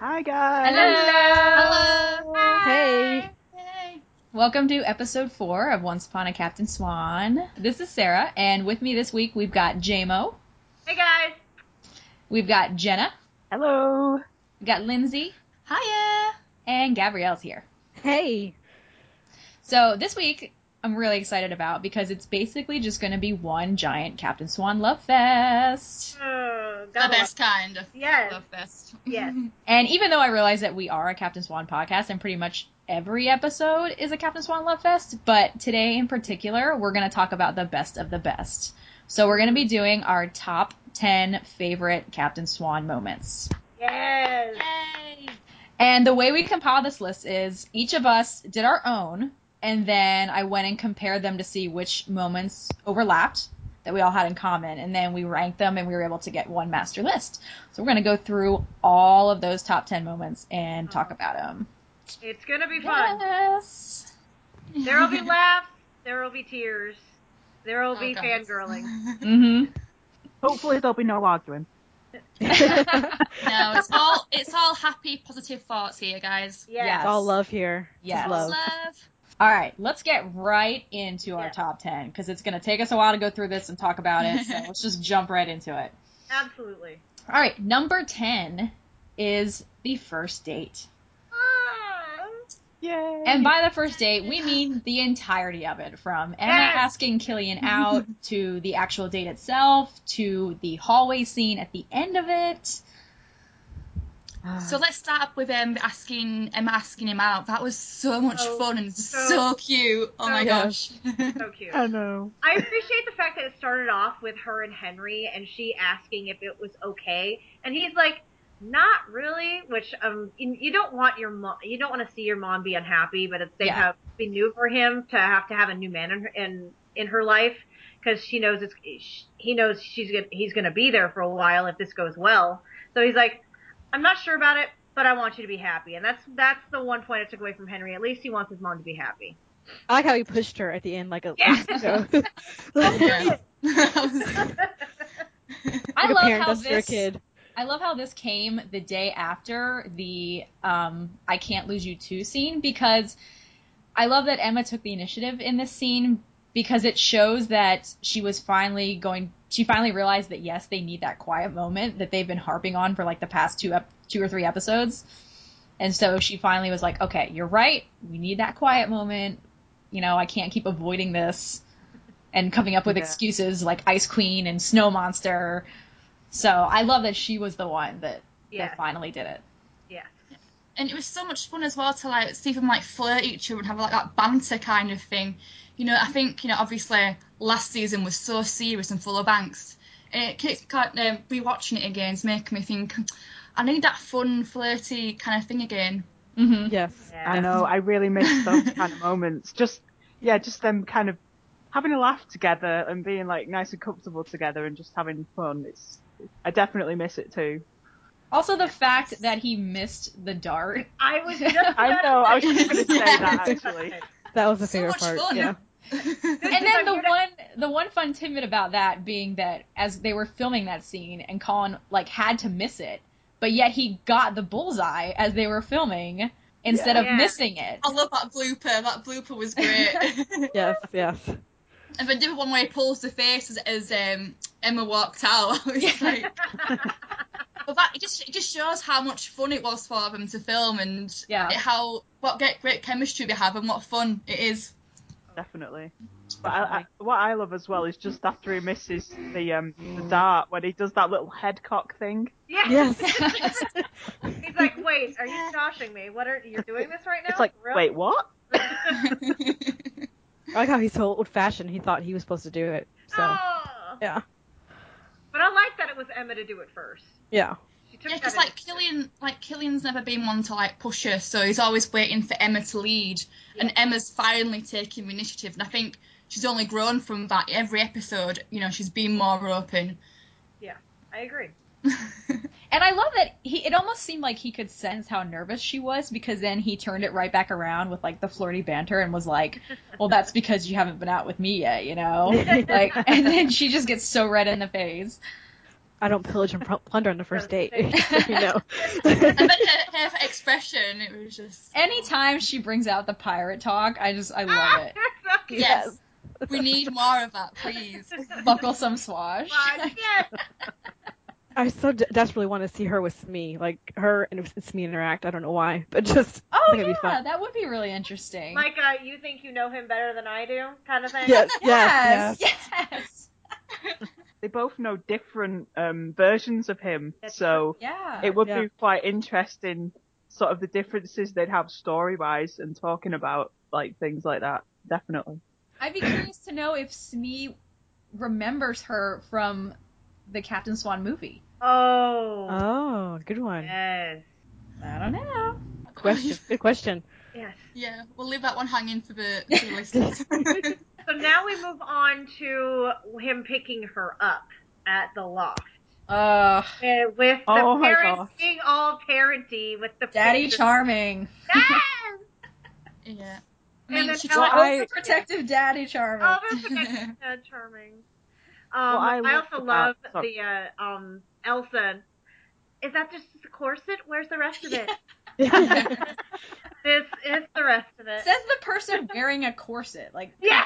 Hi guys. Hello. Hey. Hey. Welcome to episode 4 of Once Upon a Captain Swan. This is Sarah, and with me this week we've got JMO. Hey guys. We've got Jenna. Hello. We've got Lindsay. Hiya. And Gabrielle's here. Hey. So this week I'm really excited about because it's basically just going to be one giant Captain Swan love fest. The best kind of Yes. love fest. Yes. And even though I realize that we are a Captain Swan podcast and pretty much every episode is a Captain Swan love fest, but today in particular we're going to talk about the best of the best. So we're going to be doing our top 10 favorite Captain Swan moments. Yes. Yay. And the way we compiled this list is each of us did our own, and then I went and compared them to see which moments overlapped that we all had in common, and then we ranked them and we were able to get one master list. So we're going to go through all of those top 10 moments and talk about them. It's gonna be fun. Yes. There will be laughs. There will be tears. There will be God. fangirling. Mm-hmm. Hopefully there'll be no arguing. No, it's all happy, positive thoughts here, guys. Yes. Yes. It's all love here. Yes. Just love. Love. All right, let's get right into our Yes. top 10, because it's going to take us a while to go through this and talk about it, so let's just jump right into it. Absolutely. All right, number 10 is the first date. Yay. And by the first date, we mean the entirety of it, from Emma Yes. asking Killian out, to the actual date itself, to the hallway scene at the end of it. So let's start up with Emma asking him out. That was so much Oh, fun and so- so cute. Oh my gosh. So cute. I know. I appreciate the fact that it started off with her and Henry, and she asking if it was okay, and he's like, "Not really." Which you don't want your mom, you don't want to see your mom be unhappy, but it's be new for him to have a new man in her life, because he knows he's gonna be there for a while if this goes well. So he's like, "I'm not sure about it, but I want you to be happy," and that's the one point I took away from Henry. At least he wants his mom to be happy. I like how he pushed her at the end, like a Yeah. Yeah. I like a love parent how does for a this. kid. I love how this came the day after the I Can't Lose You 2 scene, because I love that Emma took the initiative in this scene, because it shows that she finally realized that yes, they need that quiet moment that they've been harping on for like the past two or three episodes. And so she finally was like, okay, you're right, we need that quiet moment. You know, I can't keep avoiding this and coming up with Yeah. excuses like Ice Queen and Snow Monster. So I love that she was the one that finally did it. Yes. And it was so much fun as well to like see them like flirt each other and have like that banter kind of thing. You know, I think, you know, obviously last season was so serious and full of angst. And it rewatching it again is making me think, I need that fun, flirty kind of thing again. Mm-hmm. Yes. Yeah. I know. I really miss those kind of moments. Just them kind of having a laugh together and being like nice and comfortable together and just having fun. I definitely miss it too. Also, the fact that he missed the dart. I was just I know. I was just going to say Yeah. that actually. That was the So favorite much part. fun. Yeah. And then the one fun tidbit about that being that as they were filming that scene and Colin like had to miss it, but yet he got the bullseye as they were filming instead of Yeah. missing it. I love that blooper. That blooper was great. Yes. Yes. And the different one where he pulls the face as Emma walked out. I was like, but it just shows how much fun it was for them to film and what great chemistry they have and what fun it is. Definitely. But what I love as well is just after he misses the dart, when he does that little head cock thing. Yes. Yes. He's like, "Wait, are you joshing me? You're doing this right now?" It's like, Really? wait, what? I like how he's so old-fashioned. He thought he was supposed to do it. So Oh. yeah. But I like that it was Emma to do it first. Yeah. She took Yeah, that because Killian's never been one to like push her, so he's always waiting for Emma to lead, and Emma's finally taking the initiative, and I think she's only grown from that every episode. You know, she's been more open. Yeah, I agree. And I love that it almost seemed like he could sense how nervous she was, because then he turned it right back around with like the flirty banter and was like, well, that's because you haven't been out with me yet, you know? Like, and then she just gets so red in the face. I don't pillage and plunder on the first date. You know. I bet her expression, it was just... Anytime she brings out the pirate talk, I love it. Yes. We need more of that, please. Buckle some swash. Yes. I so desperately want to see her with Smee, like her and Smee interact. I don't know why, but just Oh I think it'd be yeah, fun. that would be really interesting. Like, you think you know him better than I do, kind of thing. Yes, yes, yes, yes. They both know different versions of him, That's so Yeah. it would Yeah. be quite interesting, sort of the differences they'd have story-wise and talking about like things like that. Definitely. I'd be curious to know if Smee remembers her from the Captain Swan movie. Oh. Oh, good one. Yes. I don't know. Question. Good question. Yes. Yeah, we'll leave that one hanging for the listeners. So now we move on to him picking her up at the loft. With the Oh my parents gosh. being all parenty with the Daddy pictures. Charming. Yes! Yeah. I And mean, then she Ella- tried... Protective Daddy Charming. Oh, that's charming. Well, I I love also the love part- the Elsa. Is that just the corset? Where's the rest of it? This is the rest of it. Says the person wearing a corset. Like, Yes.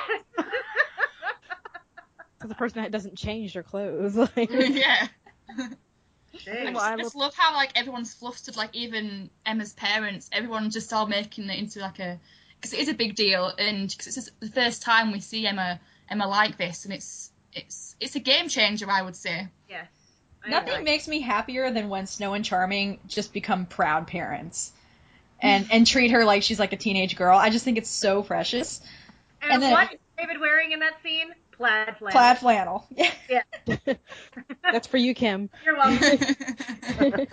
So the person that doesn't change their clothes. Like, Yeah. Jeez. Well, I I just love how, like, everyone's flustered, like, even Emma's parents, everyone's just all making it into, like, a... Because it is a big deal, and cause it's just the first time we see Emma like this, and it's a game changer, I would say. Yes. I nothing agree. makes me happier than when Snow and Charming just become proud parents. And treat her like she's like a teenage girl. I just think it's so precious. And, and then- what is David wearing in that scene? Plaid flannel. Plaid flannel. Yeah. that's for you, Kim. You're welcome.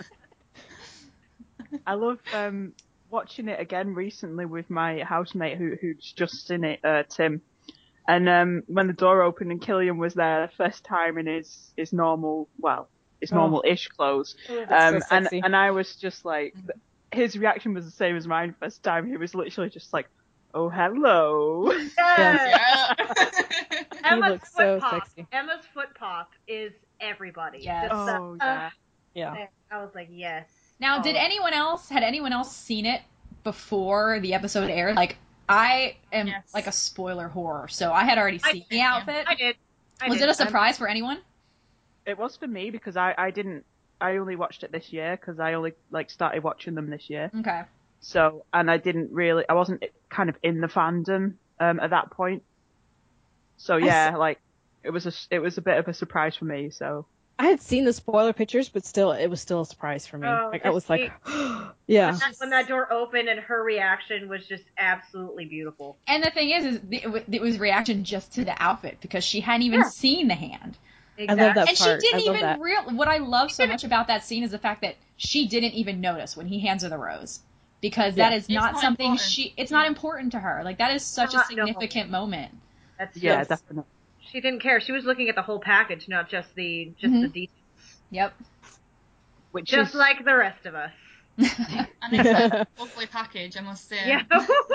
I love watching it again recently with my housemate who's just seen it, Tim. And when the door opened and Killian was there the first time in his normal, his normal-ish clothes, That's so sexy. and I was just like, his reaction was the same as mine first time. He was literally just like, "Oh, hello." Yes. Yeah. Emma's looks foot so pop. sexy. Emma's foot pop is everybody. Yes. Just the, Oh yeah. Yeah. I was like, yes. Now, Oh. had anyone else seen it before the episode aired? Like, I am Yes. like a spoiler whore, so I had already I seen did, the outfit. I did. Was it a surprise for anyone? It was for me because I only watched it this year because I only started watching them this year. Okay. So, and I wasn't kind of in the fandom at that point. So yeah, it was a bit of a surprise for me. So I had seen the spoiler pictures, but still, it was still a surprise for me. Oh, Like I was like, it's yeah. when that door opened and her reaction was just absolutely beautiful. And the thing is it was reaction just to the outfit because she hadn't even seen the hand. I love that And she part. didn't I love even that. what I love so much about that scene is the fact that she didn't even notice when he hands her the rose. Because that is not not something important. it's not important to her. Like that is such a No. significant moment. That's yeah, just, definitely. she didn't care. She was looking at the whole package, not just the Mhm. details. Yep. Which Just is like the rest of us. And it's a lovely package, I must say. Yeah.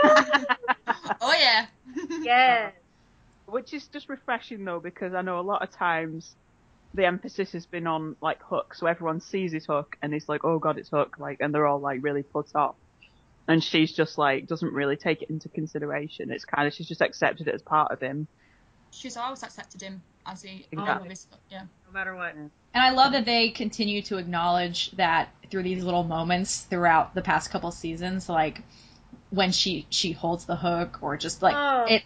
Oh, yeah. Yes. which is just refreshing though because I know a lot of times the emphasis has been on like Hook, so everyone sees his Hook and it's like, oh god, it's Hook, like, and they're all like really put off. And she's just like doesn't really take it into consideration. It's kind of she's just accepted it as part of him. She's always accepted him as he... Exactly. Yeah. No matter what. And I love that they continue to acknowledge that through these little moments throughout the past couple seasons, like when she holds the hook or just like Oh. it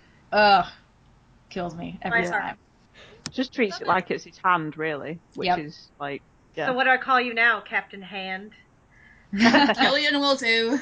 kills me every My heart. time. Just treats it like it's his hand, really, which Yep. is like, yeah. So what do I call you now, Captain Hand? Killian will do.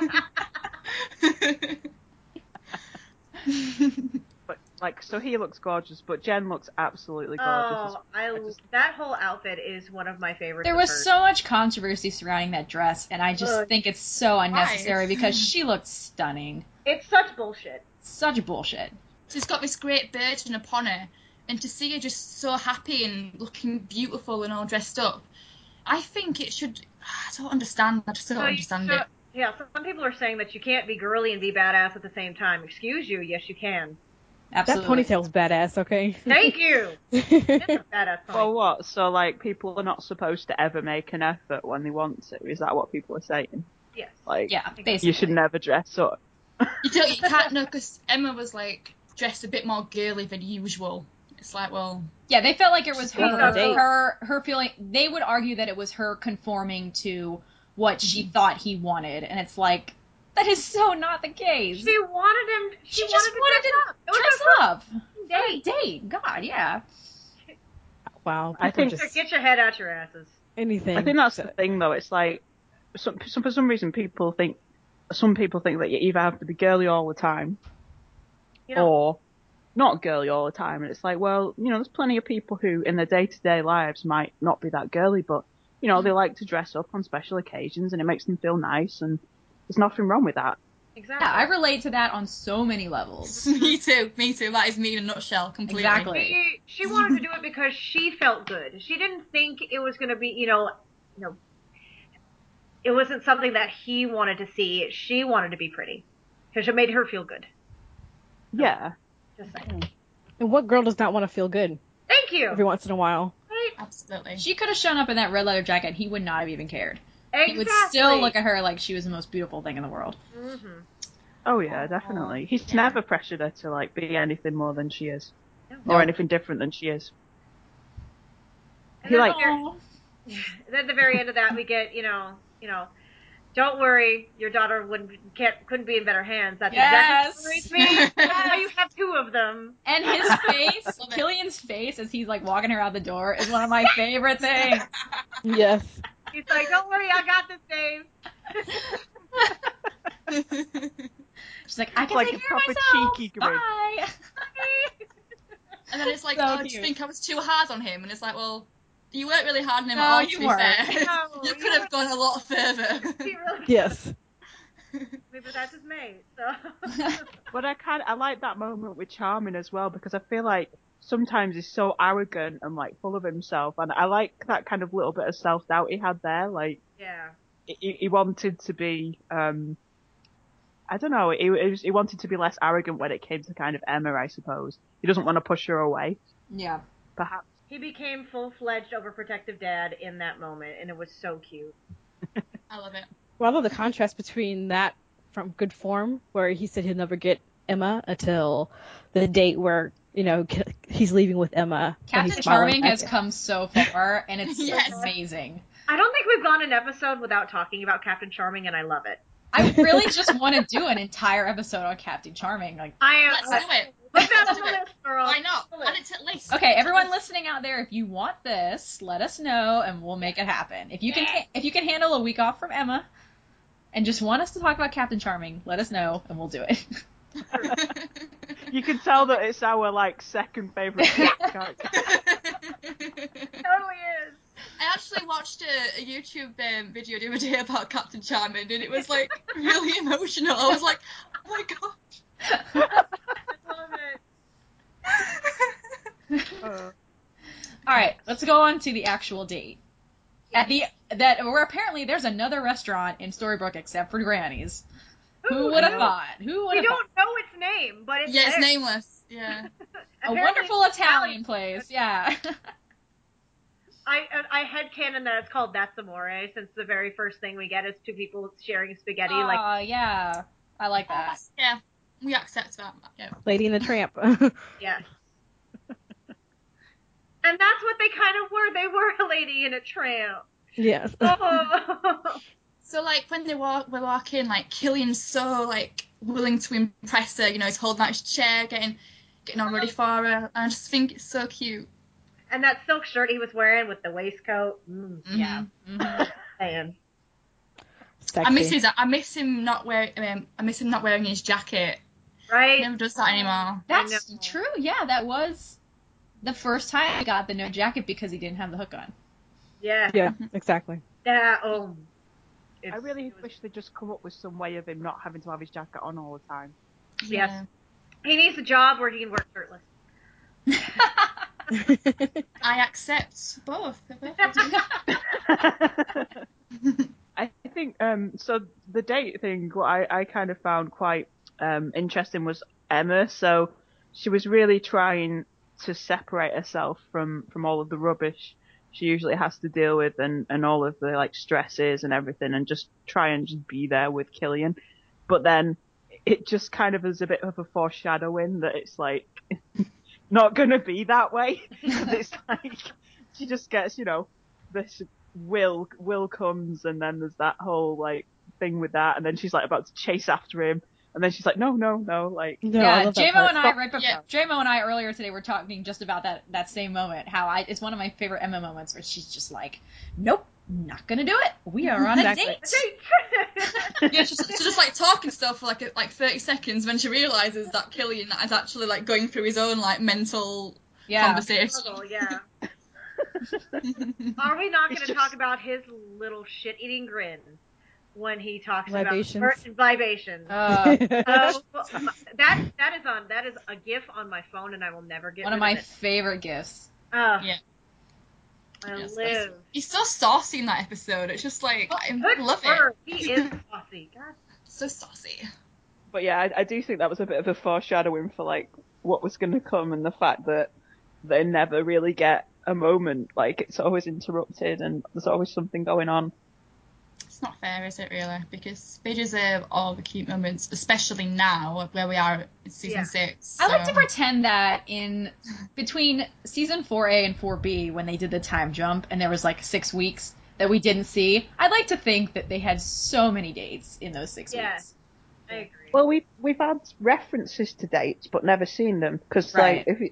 But like, so he looks gorgeous, but Jen looks absolutely gorgeous. Oh, that whole outfit is one of my favorites. There of was hers. so much controversy surrounding that dress, and I just Ugh. think it's so unnecessary Why? because she looked stunning. It's such bullshit. Such bullshit. She's got this great burden upon her, and to see her just so happy and looking beautiful and all dressed up, I think it should... I don't understand. I just don't understand it. Yeah, some people are saying that you can't be girly and be badass at the same time. Excuse you, yes you can. That Absolutely. ponytail's badass, okay? Thank you! It's a badass Or pony. what? So like, people are not supposed to ever make an effort when they want to. Is that what people are saying? Yes. Like, Yeah, basically. you should never dress up. You can't know, because Emma was like dressed a bit more girly than usual. It's like, well, Yeah, they felt like it was She's going on a date. her feeling. They would argue that it was her conforming to what she thought he wanted, and it's like that is so not the case. She wanted him. She just wanted to to dress dress up. up. It was her Date. God, yeah. Wow. I People think- just Get your head out your asses. anything. I think that's the thing, though. It's like, for some reason, some people think that you either have to be girly all the time, You know. or not girly all the time. And it's like, well, there's plenty of people who, in their day-to-day lives, might not be that girly, but, they like to dress up on special occasions, and it makes them feel nice, and there's nothing wrong with that. Exactly. Yeah, I relate to that on so many levels. me too. That is me in a nutshell, completely. Exactly. She wanted to do it because she felt good. She didn't think it was going to be, it wasn't something that he wanted to see. She wanted to be pretty because it made her feel good. Yeah. Just saying. And what girl does not want to feel good Thank you. every once in a while? Right? Absolutely. She could have shown up in that red leather jacket. He would not have even cared. Exactly. He would still look at her like she was the most beautiful thing in the world. Mm-hmm. Oh, yeah, definitely. He's never pressured her to, like, be anything more than she is. No. Or anything different than she is. And He, then like... at the very end of that, we get, don't worry, your daughter couldn't be in better hands. That's exactly what worries me. Now you have two of them. And his face, Killian's face as he's like walking her out the door is one of my favorite things. Yes. He's like, don't worry, I got this, babe. She's like, I can Like take a care of proper myself. cheeky grin. Bye. And then it's like, So oh, do you cute. think I was too hard on him? And it's like, well, you weren't really hard on him No, at all, you to be weren't. fair. No, You you could have gone a lot further. He really Yes. Maybe that's his mate. So. But I like that moment with Charming as well, because I feel like sometimes he's so arrogant and, like, full of himself, and I like that kind of little bit of self-doubt he had there. Like, Yeah. he wanted to be, I don't know, he wanted to be less arrogant when it came to kind of Emma, I suppose. He doesn't want to push her away, Yeah. perhaps. He became full-fledged overprotective dad in that moment, and it was so cute. I love it. Well, I love the contrast between that from Good Form, where he said he'll never get Emma, until the date where, he's leaving with Emma. and Captain he's smiling Charming back has at- come so far, and it's Yes. amazing. I don't think we've gone an episode without talking about Captain Charming, and I love it. I really just want to do an entire episode on Captain Charming. Like, I am. Let's do it. Put that on Let's the do it. list, girl. Why not? On the Add list. it to at least. okay, everyone listening out there, if you want this, let us know, and we'll make it happen. If you can handle a week off from Emma, and just want us to talk about Captain Charming, let us know, and we'll do it. You can tell that it's our, like, second favourite character. Totally is. I actually watched a YouTube video the other day about Captain Charming, and it was like really emotional. I was like, oh my god. I love it. All right, let's go on to the actual date. Where apparently there's another restaurant in Storybrooke except for Granny's. Who would have thought? Who would We have don't know its name, but it's Yeah, it's there. nameless. Yeah. A Apparently wonderful it's Italian place, yeah. I headcanon that it's called That's Amore, since the very first thing we get is two people sharing spaghetti. Like, Yeah, I like that. Yeah, we accept that. Yeah. Lady and the Tramp. yes. And that's what they kind of were. They were a lady and a tramp. Yes. Oh. So like when we're walking, like Killian's so like willing to impress her. He's holding out his chair, getting all ready for her. And I just think it's so cute. And that silk shirt he was wearing with the waistcoat. Yeah. Mhm. Man. Sexy. I miss him not wearing his jacket. Right? He never does that anymore. That's I know. true, yeah, that was the first time I got the no jacket because he didn't have the hook on. Yeah. Yeah, exactly. Yeah. I really wish they'd just come up with some way of him not having to have his jacket on all the time. Yes. He needs a job where he can work shirtless. I accept both. I think, so the date thing, what I kind of found quite interesting was Emma. So she was really trying to separate herself from all of the rubbish she usually has to deal with and all of the like stresses and everything, and just try and just be there with Killian. But then it just kind of is a bit of a foreshadowing that it's like not going to be that way. It's like she just gets, this will comes, and then there's that whole like thing with that, and then she's like about to chase after him, and then she's like, no, like. No, I Yeah, love that JMO part. and I JMO and I earlier today were talking just about that same moment. How it's one of my favorite Emma moments where she's just like, nope, not gonna do it. We are on a date. Yeah, she's just like talking stuff for like 30 seconds when she realizes that Killian is actually like going through his own like mental conversation. Struggle, yeah. Are we not going to talk about his little shit-eating grin when he talks Libations. about libations? That is a GIF on my phone, and I will never get One of rid my it. favorite gifts. Yeah. I Yes, live. He's so saucy in that episode. It's just like I Good love word. it. He is saucy. God. So saucy. But yeah, I do think that was a bit of a foreshadowing for like what was going to come, and the fact that they never really get a moment. Like it's always interrupted, and there's always something going on. It's not fair, is it really? Because they deserve all the cute moments, especially now where we are in season 6. I like to pretend that in between season 4A and 4B, when they did the time jump and there was like 6 weeks that we didn't see, I'd like to think that they had so many dates in those 6 weeks. I agree. Well, we've had references to dates, but never seen them because Right. like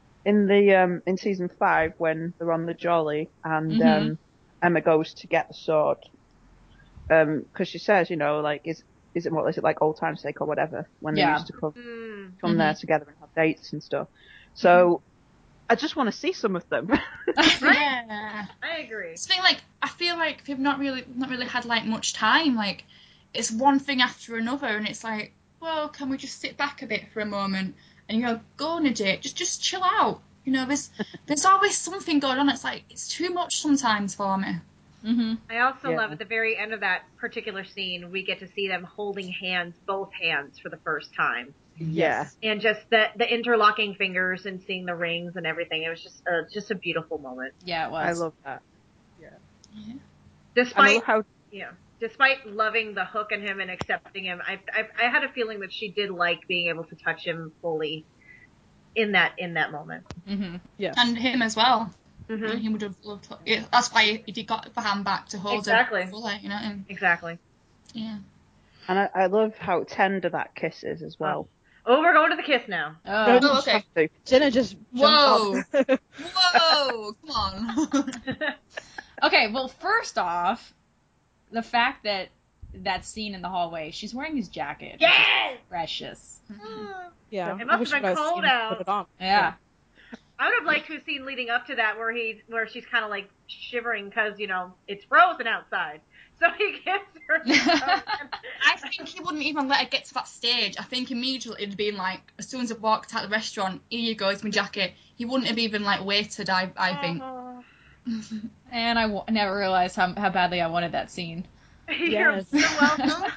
in season 5 when they're on the Jolly and Emma goes to get the sword, because she says, like is it like old time's sake or whatever, when they used to come there together and have dates and stuff. So I just want to see some of them. Yeah. I agree. It's been like I feel like they've not really had like much time. Like it's one thing after another, and it's like, well, can we just sit back a bit for a moment and go on a date? Just chill out. There's always something going on. It's like it's too much sometimes for me. Mm-hmm. I also Yeah. love at the very end of that particular scene, we get to see them holding hands, both hands, for the first time. Yeah. And just the interlocking fingers and seeing the rings and everything. It was just a beautiful moment. Yeah, it was. I love that. Yeah. Despite how despite loving the hook in him and accepting him, I had a feeling that she did like being able to touch him fully in that moment. Mm-hmm. Yes. And him as well. Mm-hmm. He would have loved to. Yeah, that's why he got the hand back to hold Exactly. her fully. And, Exactly. yeah. and I love how tender that kiss is as well. Oh, we're going to the kiss now. Oh. Oh, okay. Have to. Jenna just Whoa. jumped off. Whoa! Come on. Okay, well, first off, the fact that scene in the hallway, she's wearing his jacket. which is Yes! precious. Yeah. It I must wish have been I would've cold seen him out. Put it on. Yeah. I would have liked to have seen leading up to that where she's kind of like shivering because, it's frozen outside. So he kissed her. I think he wouldn't even let her get to that stage. I think immediately it'd been like, as soon as I walked out of the restaurant, here you go, it's my jacket. He wouldn't have even like waited, I think. Oh, And I never realized how badly I wanted that scene. you're Yes. so welcome.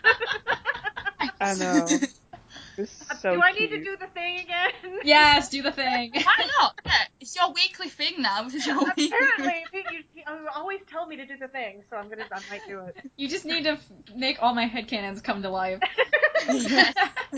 I know. It's so Do I need cute. to do the thing again? Yes, do the thing. Why not? Yeah, it's your weekly thing now. This is your weekly Apparently, you always tell me to do the thing, so I might do it. You just need to make all my headcanons come to life. Yes.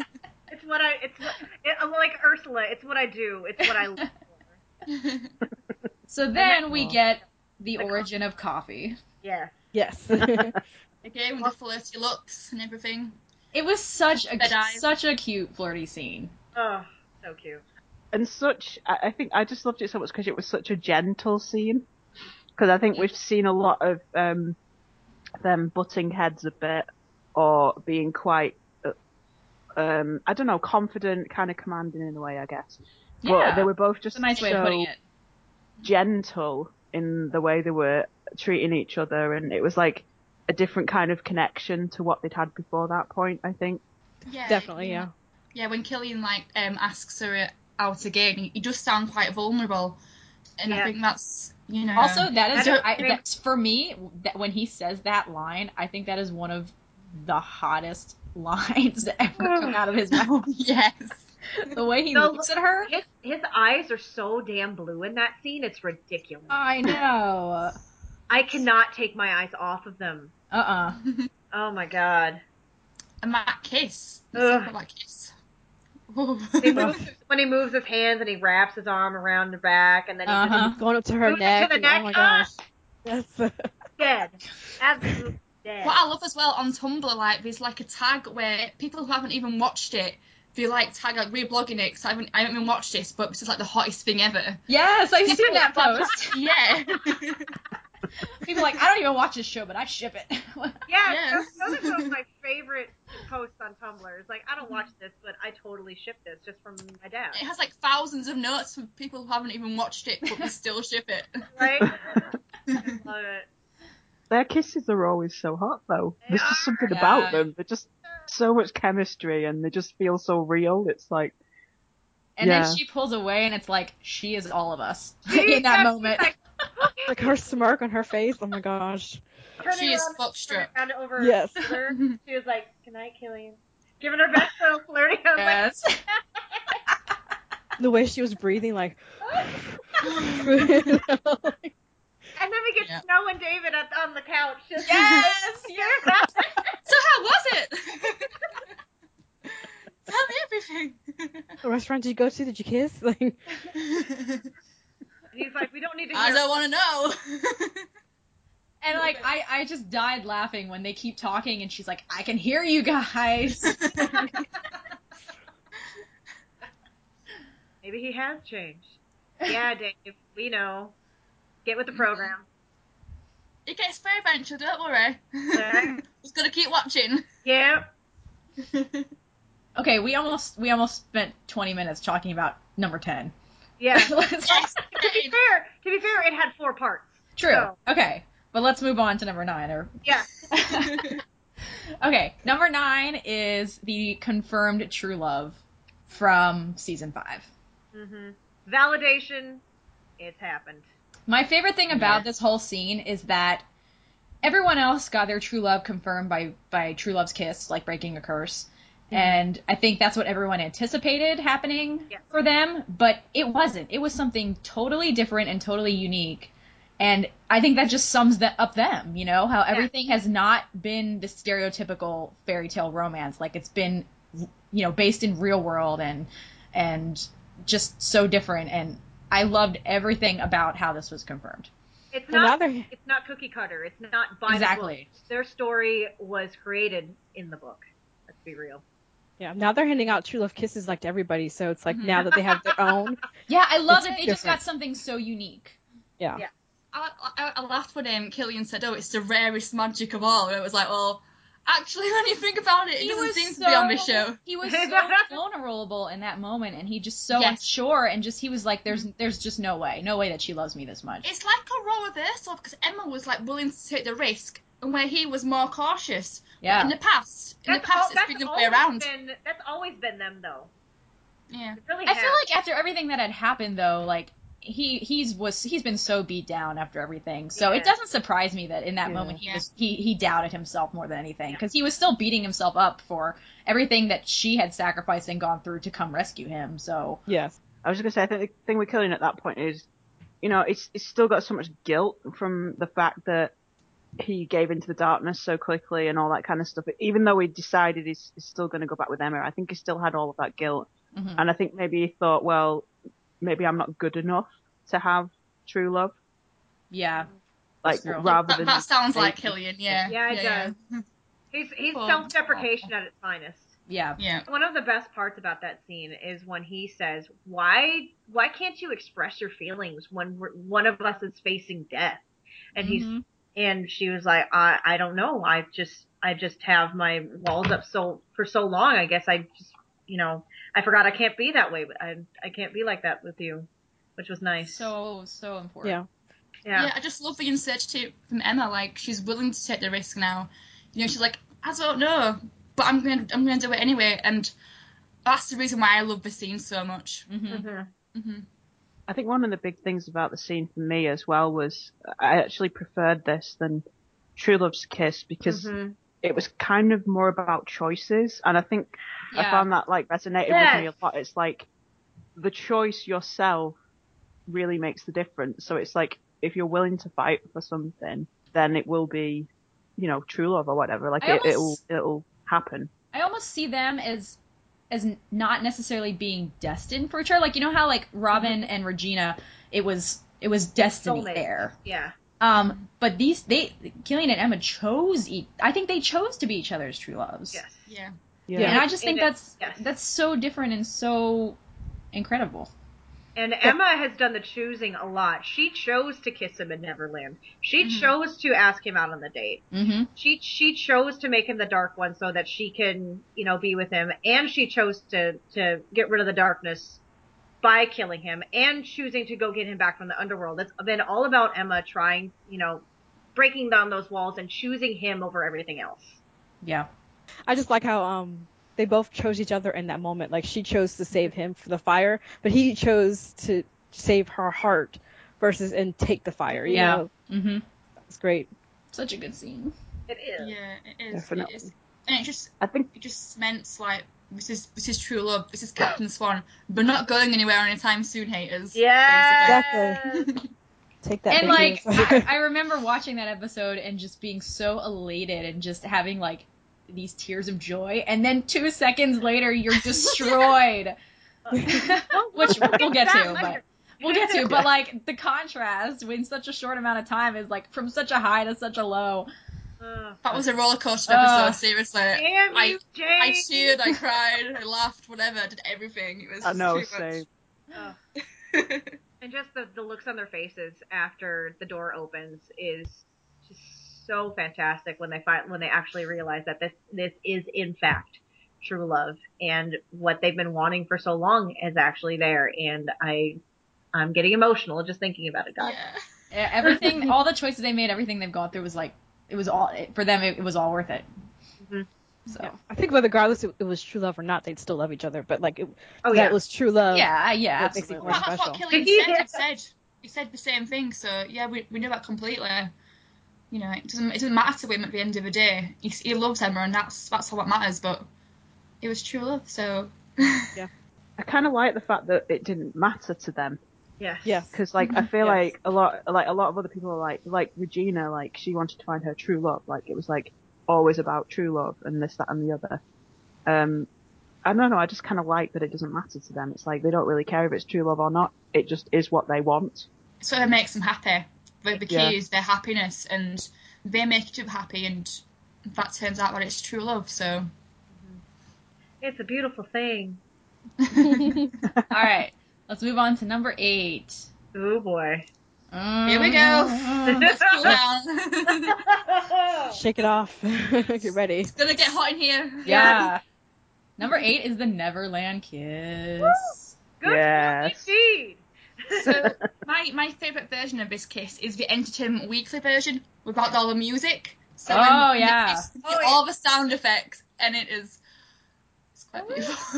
I'm like Ursula. It's what I do. It's what I live for. So then we get the origin of coffee. Yeah. Yes. Again, with the flirty looks and everything. It was such Red eyes. a cute flirty scene. Oh, so cute. And I think I just loved it so much because it was such a gentle scene. Because I think we've seen a lot of them butting heads a bit, or being quite, I don't know, confident, kind of commanding in a way, I guess. Yeah. But they were both just It's a nice way so of putting it. gentle in the way they were treating each other, and it was like a different kind of connection to what they'd had before that point, I think. Yeah, Definitely, yeah. Yeah, when Killian asks her out again, he does sound quite vulnerable, and Yeah. I think that's Also, that's for me. When he says that line, I think that is one of the hottest lines to ever come out of his mouth. yes. The way he No, looks at her. His eyes are so damn blue in that scene. It's ridiculous. I know. I cannot take my eyes off of them. Oh my god. And that kiss. Ugh. Let's talk about that kiss. When he moves his hands and he wraps his arm around her back and then he just Going up to her moves neck. to the and- neck. Oh my gosh. Yes. Dead. Absolutely dead. What I love as well on Tumblr, like, there's like a tag where people who haven't even watched it, they like tag like reblogging it because I haven't even watched this, but this is like the hottest thing ever. Yes, I've seen that post. Yeah. People are like, I don't even watch this show, but I ship it. Yeah, those are some of my favorite posts on Tumblr. It's like, I don't watch this, but I totally ship this just from my dad. It has like thousands of notes from people who haven't even watched it, but they still ship it. Right? I love it. Their kisses are always so hot, though. There's just something Yeah. about them. They're just so much chemistry, and they just feel so real. It's like, And Yeah. then she pulls away, and it's like, she is all of us in that moment. Like, Like her smirk on her face. Oh my gosh. turning She is around, fuckstruck. around over Yes. her shoulder. She was like, "Good night, Killian." Giving her best little flirty. I was Yes. The way she was breathing, like. like, and then we get Yeah. Snow and David on the couch. Just Yes. Yes. So how was it? Tell me everything. The restaurant did you go to? Did you kiss? Like. He's like, "We don't need to I hear." don't want to know. And like, I just died laughing when they keep talking, and she's like, I can hear you guys. Maybe he has changed. Yeah, Dave. We know. Get with the program. It gets fair eventually, don't worry. Alright. Just gotta keep watching. Yeah. Okay, we almost spent 20 minutes talking about number 10. Yeah. To Let's- be fair, it had 4 parts. True. So. Okay, but let's move on to number 9. Yeah. Okay, number 9 is the confirmed true love from season 5. Validation. It's happened. My favorite thing about this whole scene is that everyone else got their true love confirmed by True Love's kiss, like breaking a curse. And I think that's what everyone anticipated happening for them, but it wasn't. It was something totally different and totally unique. And I think that just sums up them, you know, how everything has not been the stereotypical fairy tale romance. Like, it's been, you know, based in real world and just so different. And I loved everything about how this was confirmed. It's Well, not. now they're- It's not cookie cutter. It's not by Exactly. the book. Their story was created in the book. Let's be real. Yeah, now they're handing out true love kisses like to everybody, so it's like now that they have their own. Yeah, I love It's that they just different. got something so unique. Yeah. Yeah. I laughed when Killian said, "Oh, it's the rarest magic of all." And it was like, well, actually, when you think about it, it doesn't seem to be on this show. He was so vulnerable in that moment, and he just so Yes. unsure, and just he was like, "There's just no way that she loves me this much." It's like a role reversal because Emma was like willing to take the risk, and where he was more cautious. Yeah. In the past, it's been the way around. That's always been them, though. Yeah. It really I has. feel like after everything that had happened, though, like he's been so beat down after everything, so Yeah. it doesn't surprise me that in that Yeah. moment Yeah. he doubted himself more than anything, because he was still beating himself up for everything that she had sacrificed and gone through to come rescue him. So Yes. I was just gonna say, I think the thing with Killian at that point is, you know, it's still got so much guilt from the fact that he gave into the darkness so quickly and all that kind of stuff. Even though he decided he's still going to go back with Emma, I think he still had all of that guilt. Mhm. And I think maybe he thought, well, maybe I'm not good enough to have true love. yeah, Like, true. rather than... That sounds like Killian, yeah. Yeah, it does. He's Cool. self-deprecation at its finest. yeah, Yeah. One of the best parts about that scene is when he says, "Why can't you express your feelings when one of us is facing death?" And Mhm. and she was like, "I don't know. I just have my walls up for so long. I guess I just, you know, I forgot I can't be that way. But I can't be like that with you," which was nice. so important. Yeah. Yeah, I just love the initiative from Emma. Like, she's willing to take the risk now. You know, she's like, I don't know, but I'm gonna do it anyway. And that's the reason why I love the scene so much. Mm-hmm. I think one of the big things about the scene for me as well was I actually preferred this than True Love's kiss because it was kind of more about choices, and I think I Yeah. found that like resonated with me a lot. It's like the choice yourself really makes the difference. So it's like if you're willing to fight for something, then it will be, you know, true love or whatever. Like it'll happen. I almost see them as not necessarily being destined for each other. Like, you know how like Robin and Regina, it was destiny Soulmate. there. Yeah. But Killian and Emma chose. I think they chose to be each other's true loves. Yes. Yeah. Yeah. And I just think Yes. that's so different and so incredible. And Emma has done the choosing a lot. She chose to kiss him in Neverland. She chose to ask him out on the date. Mm-hmm. She chose to make him the Dark One so that she can, you know, be with him. And she chose to get rid of the darkness by killing him and choosing to go get him back from the underworld. It's been all about Emma trying, you know, breaking down those walls and choosing him over everything else. Yeah. I just like how they both chose each other in that moment. Like she chose to save him for the fire, but he chose to save her heart and take the fire. You know? Mm-hmm. That's great. Such a good scene. It is. Yeah, it is. Definitely. It is. And I think it just cements like this is true love. This is Captain Swan. But not going anywhere anytime soon, haters. Yeah. Exactly. Take that. And like, picture. I remember watching that episode and just being so elated and just having like these tears of joy, and then 2 seconds later you're destroyed. Which we'll get to, but like the contrast in such a short amount of time is like from such a high to such a low. That was a roller coaster episode. Seriously, Damn you, Jane. I cheered, I cried, I laughed, whatever. I did everything. It was I know, too much. same. And just the looks on their faces after the door opens is just so fantastic when they actually realize that this is in fact true love, and what they've been wanting for so long is actually there. And I'm getting emotional just thinking about it, guys. Yeah. Everything, all the choices they made, everything they've gone through was like, it was all, for them, it was all worth it. Mm-hmm. So. Yeah. I think regardless it was true love or not, they'd still love each other. But like, that was true love. Yeah, That makes it absolutely. more That's special. what Killian said. He said the same thing. So yeah, we knew that completely. You know, it doesn't matter to him at the end of the day. He loves Emma, and that's all that matters. But it was true love. So Yeah. I kind of like the fact that it didn't matter to them. Yes. Yes. Because like I feel Yes. like a lot of other people are like Regina, like she wanted to find her true love. Like it was like always about true love and this, that, and the other. I don't know. I just kind of like that it doesn't matter to them. It's like they don't really care if it's true love or not. It just is what they want. so it makes them happy. The key is their happiness, and they make each other happy, and that turns out that it's true love. So It's a beautiful thing. All right, let's move on to number 8. Oh boy. here we go. Let's cool down. Shake it off. Get ready. It's gonna get hot in here. Yeah. Number 8 is the Neverland Kiss. Good Yes. indeed. So my favourite version of this kiss is the Entertainment Weekly version without all the music. So Oh, yeah. it's all the sound effects, and it's quite beautiful.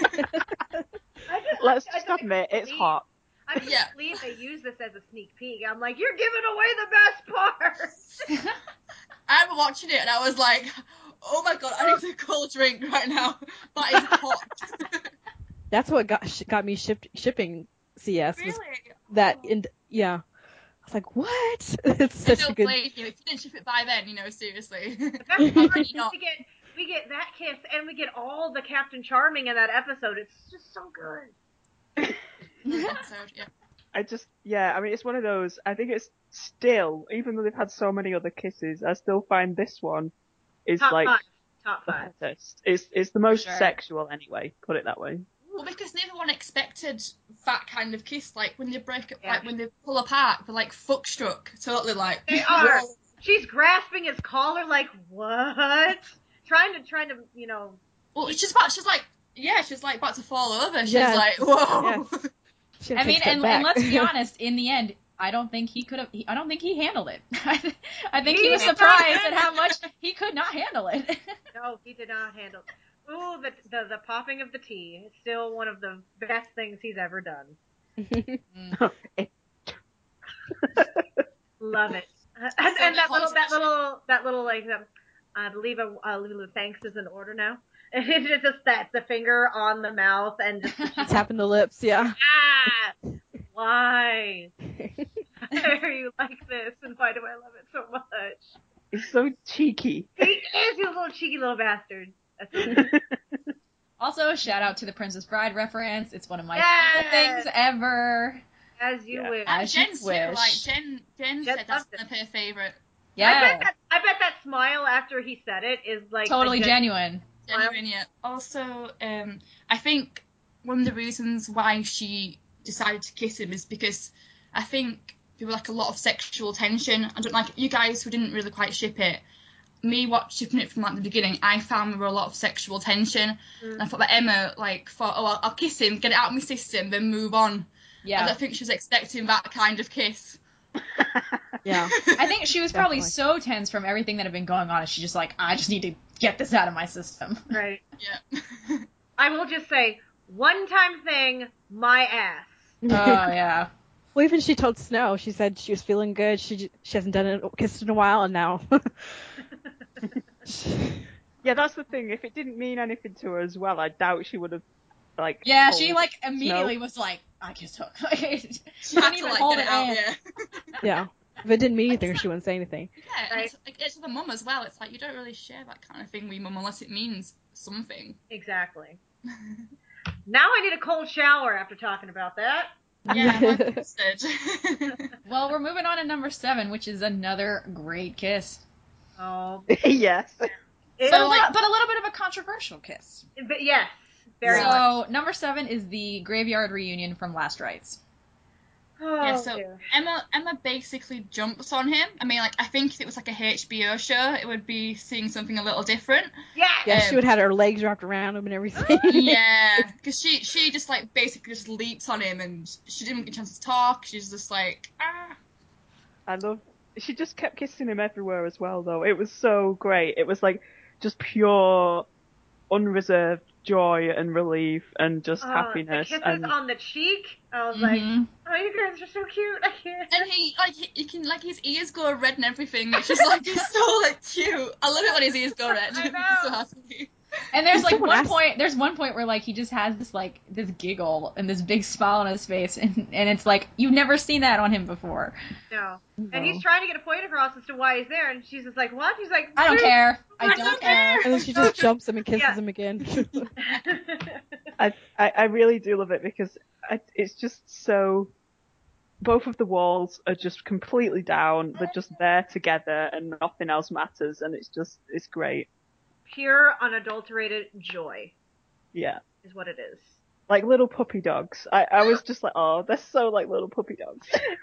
Let's just admit it's hot. I can't Yeah. believe they use this as a sneak peek. I'm like, you're giving away the best part. I remember watching it and I was like, oh my god, I need a cold drink right now. That is hot. That's what got me shipping CS. Was Really? that yeah. I was like, what? It's such a Don't good. blame you. If you didn't ship it by then, seriously. The best part is Not. we get that kiss and we get all the Captain Charming in that episode. It's just so good. Episode, yeah. I mean, it's one of those, I think it's still, even though they've had so many other kisses, I still find this one is Top like five. Top the five. hottest. It's the most Sure. sexual anyway, put it that way. Well, because neither one expected that kind of kiss. Like when they break up, Yeah. like when they pull apart, they're like fuck struck. Totally like. They are. whoa. She's grasping his collar like, what? Trying to, you know. Well, she's like about to fall over. She's Yes. like, whoa. Yes. She I takes mean, a step and back. let's be honest, in the end, I don't think he could have. I don't think he handled it. I think he He was did not surprised handle at how much he could not handle it. No, he did not handle. Ooh, the popping of the tea is still one of the best things he's ever done. Love it. And that little like, I believe a thanks is in order now. And it's just that the finger on the mouth and just Tapping the lips, yeah. ah, why? Why are you like this, and why do I love it so much? He's so cheeky. He is, you little cheeky little bastard. That's what he is. Also, shout out to the Princess Bride reference. It's one of my Yes! favorite things ever. As you Yeah. wish. And As you Jen's too, wish. like, Jen Jen said that's loved one it. of her favourite. Yeah, I bet that smile after he said it is like totally a genuine. Genuine, yeah. Also, I think one of the reasons why she decided to kiss him is because I think there was like a lot of sexual tension. I don't like you guys who didn't really quite ship it. Me watching it from like the beginning, I found there were a lot of sexual tension. And I thought that Emma thought, oh, I'll kiss him, get it out of my system, then move on. Yeah. I don't think she was expecting that kind of kiss. Yeah. I think she was probably Definitely. so tense from everything that had been going on, and she just like, I just need to get this out of my system. Right. Yeah. I will just say, one-time thing, my ass. Oh, yeah. Well, even she told Snow, she said she was feeling good. She hasn't done a kiss in a while, and now. Yeah, that's the thing. If it didn't mean anything to her as well, I doubt she would have, like... Yeah, told she like immediately Snow. was like, I kissed Hook. She She had couldn't to even like hold get it it out, in. yeah. Yeah. If it didn't mean anything, she wouldn't say anything. Yeah, and Right. it's with the mum as well. It's like you don't really share that kind of thing with your mum unless it means something. Exactly. Now I need a cold shower after talking about that. Yeah, like you said. Well, we're moving on to number 7, which is another great kiss. Oh. Yes. It, But a little bit of a controversial kiss. but yes. Very much. So, number 7 is the graveyard reunion from Last Rites. Oh, Yeah, so dear. Emma basically jumps on him. I mean, like, I think if it was like a HBO show, it would be seeing something a little different. Yes. Yeah, she would have had her legs wrapped around him and everything. Yeah, because she just like basically just leaps on him and she didn't get a chance to talk. She's just like, ah. I love... She just kept kissing him everywhere as well, though. It was so great. It was like just pure, unreserved joy and relief and just happiness. The kisses And on the cheek. I was like, Mhm. oh, you guys are so cute. I can't. And he can, like, his ears go red and everything, which is like, he's so like cute. I love it when his ears go red. I He's know. so happy. And there's like Someone one asked- point. There's one point where like he just has this giggle and this big smile on his face, and it's like you've never seen that on him before. No. And he's trying to get a point across as to why he's there, and she's just like, what? He's like, I don't "Dude." care. I I don't don't care. And then she just jumps him and kisses Yeah. him again. I really do love it because it's just so... Both of the walls are just completely down. They're just there together and nothing else matters. And it's great. Pure, unadulterated joy Yeah. is what it is. Like little puppy dogs. I was just like, oh, they're so like little puppy dogs.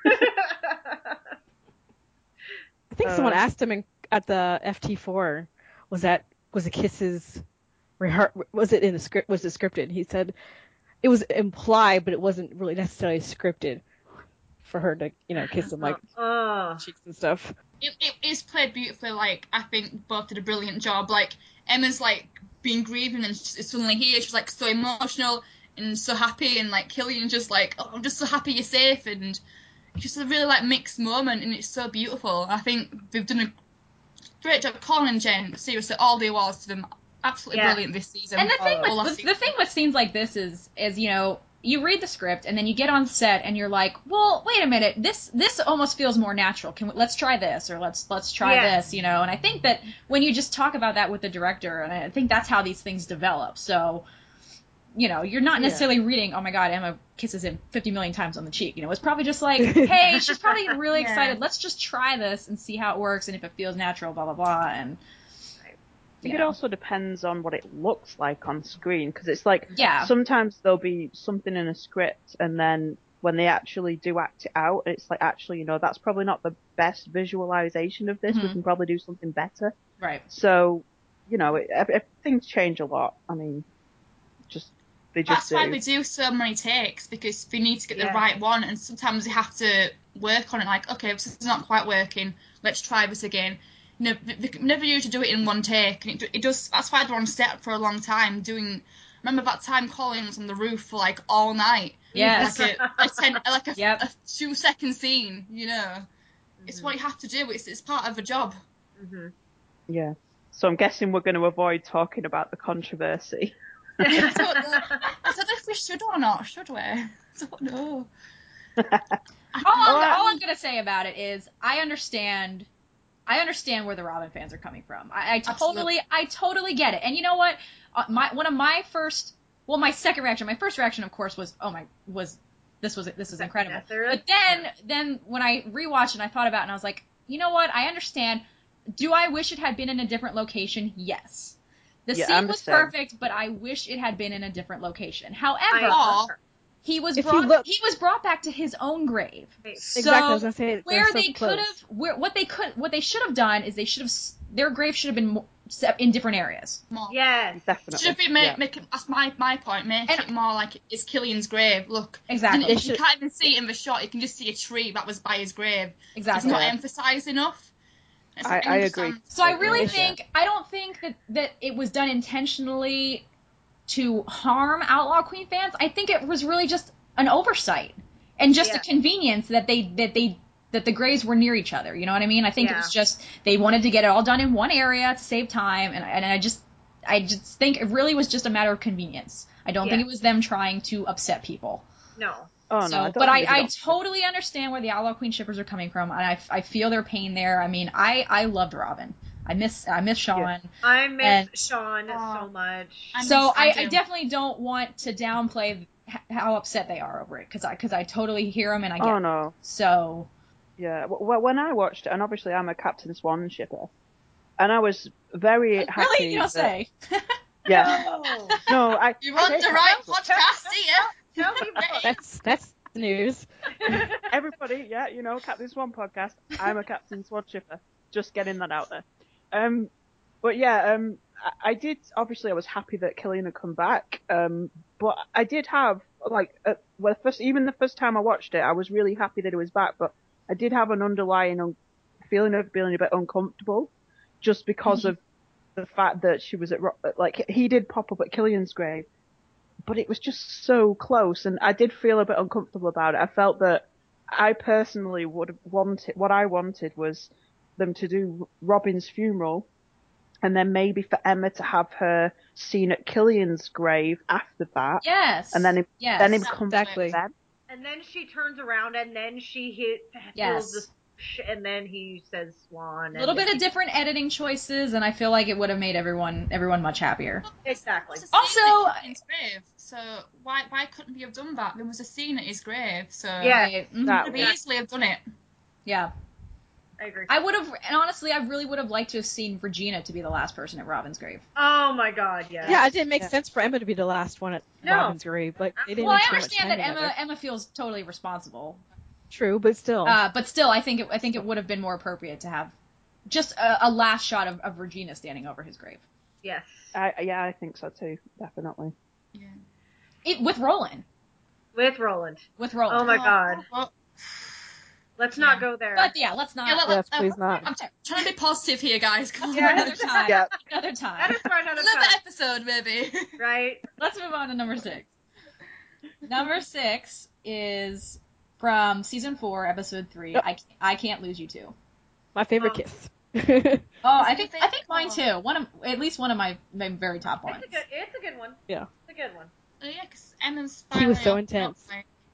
I think someone Uh, asked him at the FT4, was the kisses, was it in the script? Was it scripted? He said it was implied, but it wasn't really necessarily scripted for her to, kiss him like Oh. cheeks and stuff. It is played beautifully. Like, I think both did a brilliant job. Like, Emma's like being grieving and it's suddenly here. She's like so emotional and so happy, and like Killian just like, oh, I'm just so happy you're safe, and it's just a really like mixed moment, and it's so beautiful. I think they've done a great job. Colin and Jen, seriously, all the awards to them, absolutely Yeah. brilliant this season. And the thing Or last with season. scenes like this is you read the script and then you get on set and you're like, well, wait a minute, this almost feels more natural. Let's try this, or let's try Yeah. this, And I think that when you just talk about that with the director, and I think that's how these things develop. So, you're not necessarily reading, oh my God, Emma kisses him 50 million times on the cheek. It's probably just like, hey, she's probably really Yeah. excited. Let's just try this and see how it works and if it feels natural, blah blah blah. And I think it also depends on what it looks like on screen, because it's like Yeah. sometimes there'll be something in a script, and then when they actually do act it out, it's like, actually, that's probably not the best visualization of this. We Mhm. can probably do something better. right. So, things change a lot. I mean, they just That's why do. they do so many takes, because they need to get Yeah. the right one, and sometimes they have to work on it. Like, okay, this is not quite working. Let's try this again. They never usually do it in one take, and it does. That's why they're on set for a long time doing. Remember that time Colin was on the roof for like all night, Yes. like a Yep. 2-second scene. It's what you have to do. It's part of a job. Mhm. Yeah. So I'm guessing we're going to avoid talking about the controversy. I don't know if we should or not, should we? I don't know. All I'm gonna say about it is I understand where the Robin fans are coming from. I totally get it. And you know what? My second reaction, my first reaction, of course, was this was incredible. But then when I rewatched and I thought about it, and I was like, you know what? I understand. Do I wish it had been in a different location? Yes. The scene was perfect, but I wish it had been in a different location. However, he was brought back to his own grave. Exactly. I was gonna say, what they should have done is their grave should have been set in different areas. More. Yes, definitely. Should be make it, that's my point. Make it more like it's Killian's grave. Look, exactly. You can't even see it in the shot. You can just see a tree that was by his grave. Exactly. It's not emphasized enough. I agree. So I don't think that it was done intentionally to harm Outlaw Queen fans. I think it was really just an oversight and just a convenience that the graves were near each other. You know what I mean? I think it was just they wanted to get it all done in one area to save time, and I just think it really was just a matter of convenience. I don't think it was them trying to upset people. No. Oh, no, but I totally understand where the Outlaw Queen shippers are coming from, and I feel their pain there. I mean, I loved Robin. I miss Sean. Yeah. I miss Sean so much. I definitely don't want to downplay how upset they are over it, because I totally hear them and I get Oh, no. it. So. Yeah, well, when I watched it, and obviously I'm a Captain Swan shipper, and I was very happy. Really? You don't say. Yeah. No, You want the right podcast, see ya? Tell me That's news. Everybody, Captain Swan podcast. I'm a Captain Swan shipper. Just getting that out there. But yeah, I did. Obviously, I was happy that Killian had come back. But I did have the first time I watched it, I was really happy that he was back. But I did have an underlying feeling of being a bit uncomfortable, just because of the fact that she was he did pop up at Killian's grave. But it was just so close, and I did feel a bit uncomfortable about it. I felt that I personally would have what I wanted was them to do Robin's funeral, and then maybe for Emma to have her seen at Killian's grave after that. Yes. And then him come back Exactly. then. And then she turns around, and then she feels the and then he says Swan. A little bit of different editing choices, and I feel like it would have made everyone much happier. Exactly. Also, his grave. So why couldn't we have done that? There was a scene at his grave, so Right. we could easily have done it. Yeah. I agree. I would have, and honestly, I really would have liked to have seen Regina to be the last person at Robin's grave. Oh my God, yes. Yeah, it didn't make sense for Emma to be the last one at Robin's grave. Like, they didn't Well, I spend much understand time that together. Emma feels totally responsible. True, but still. But still, I think it would have been more appropriate to have just a last shot of Regina standing over his grave. Yes. I think so too, definitely. Yeah. With Roland. With Roland. Oh my God. Well, Let's not go there. But yeah, let's not. Yes, please not. I'm trying to be positive here, guys. Come on. Another time. Yeah. Another time. That is for another Another time. episode, maybe. Right? Let's move on to number 6. Number 6 is from season 4, episode 3. I Can't Lose You Too. My favorite kiss. Oh, I think mine too. At least one of my very top ones. It's a good one. Yeah. It's a good one. Yeah, because Emma's He was finally so up, intense.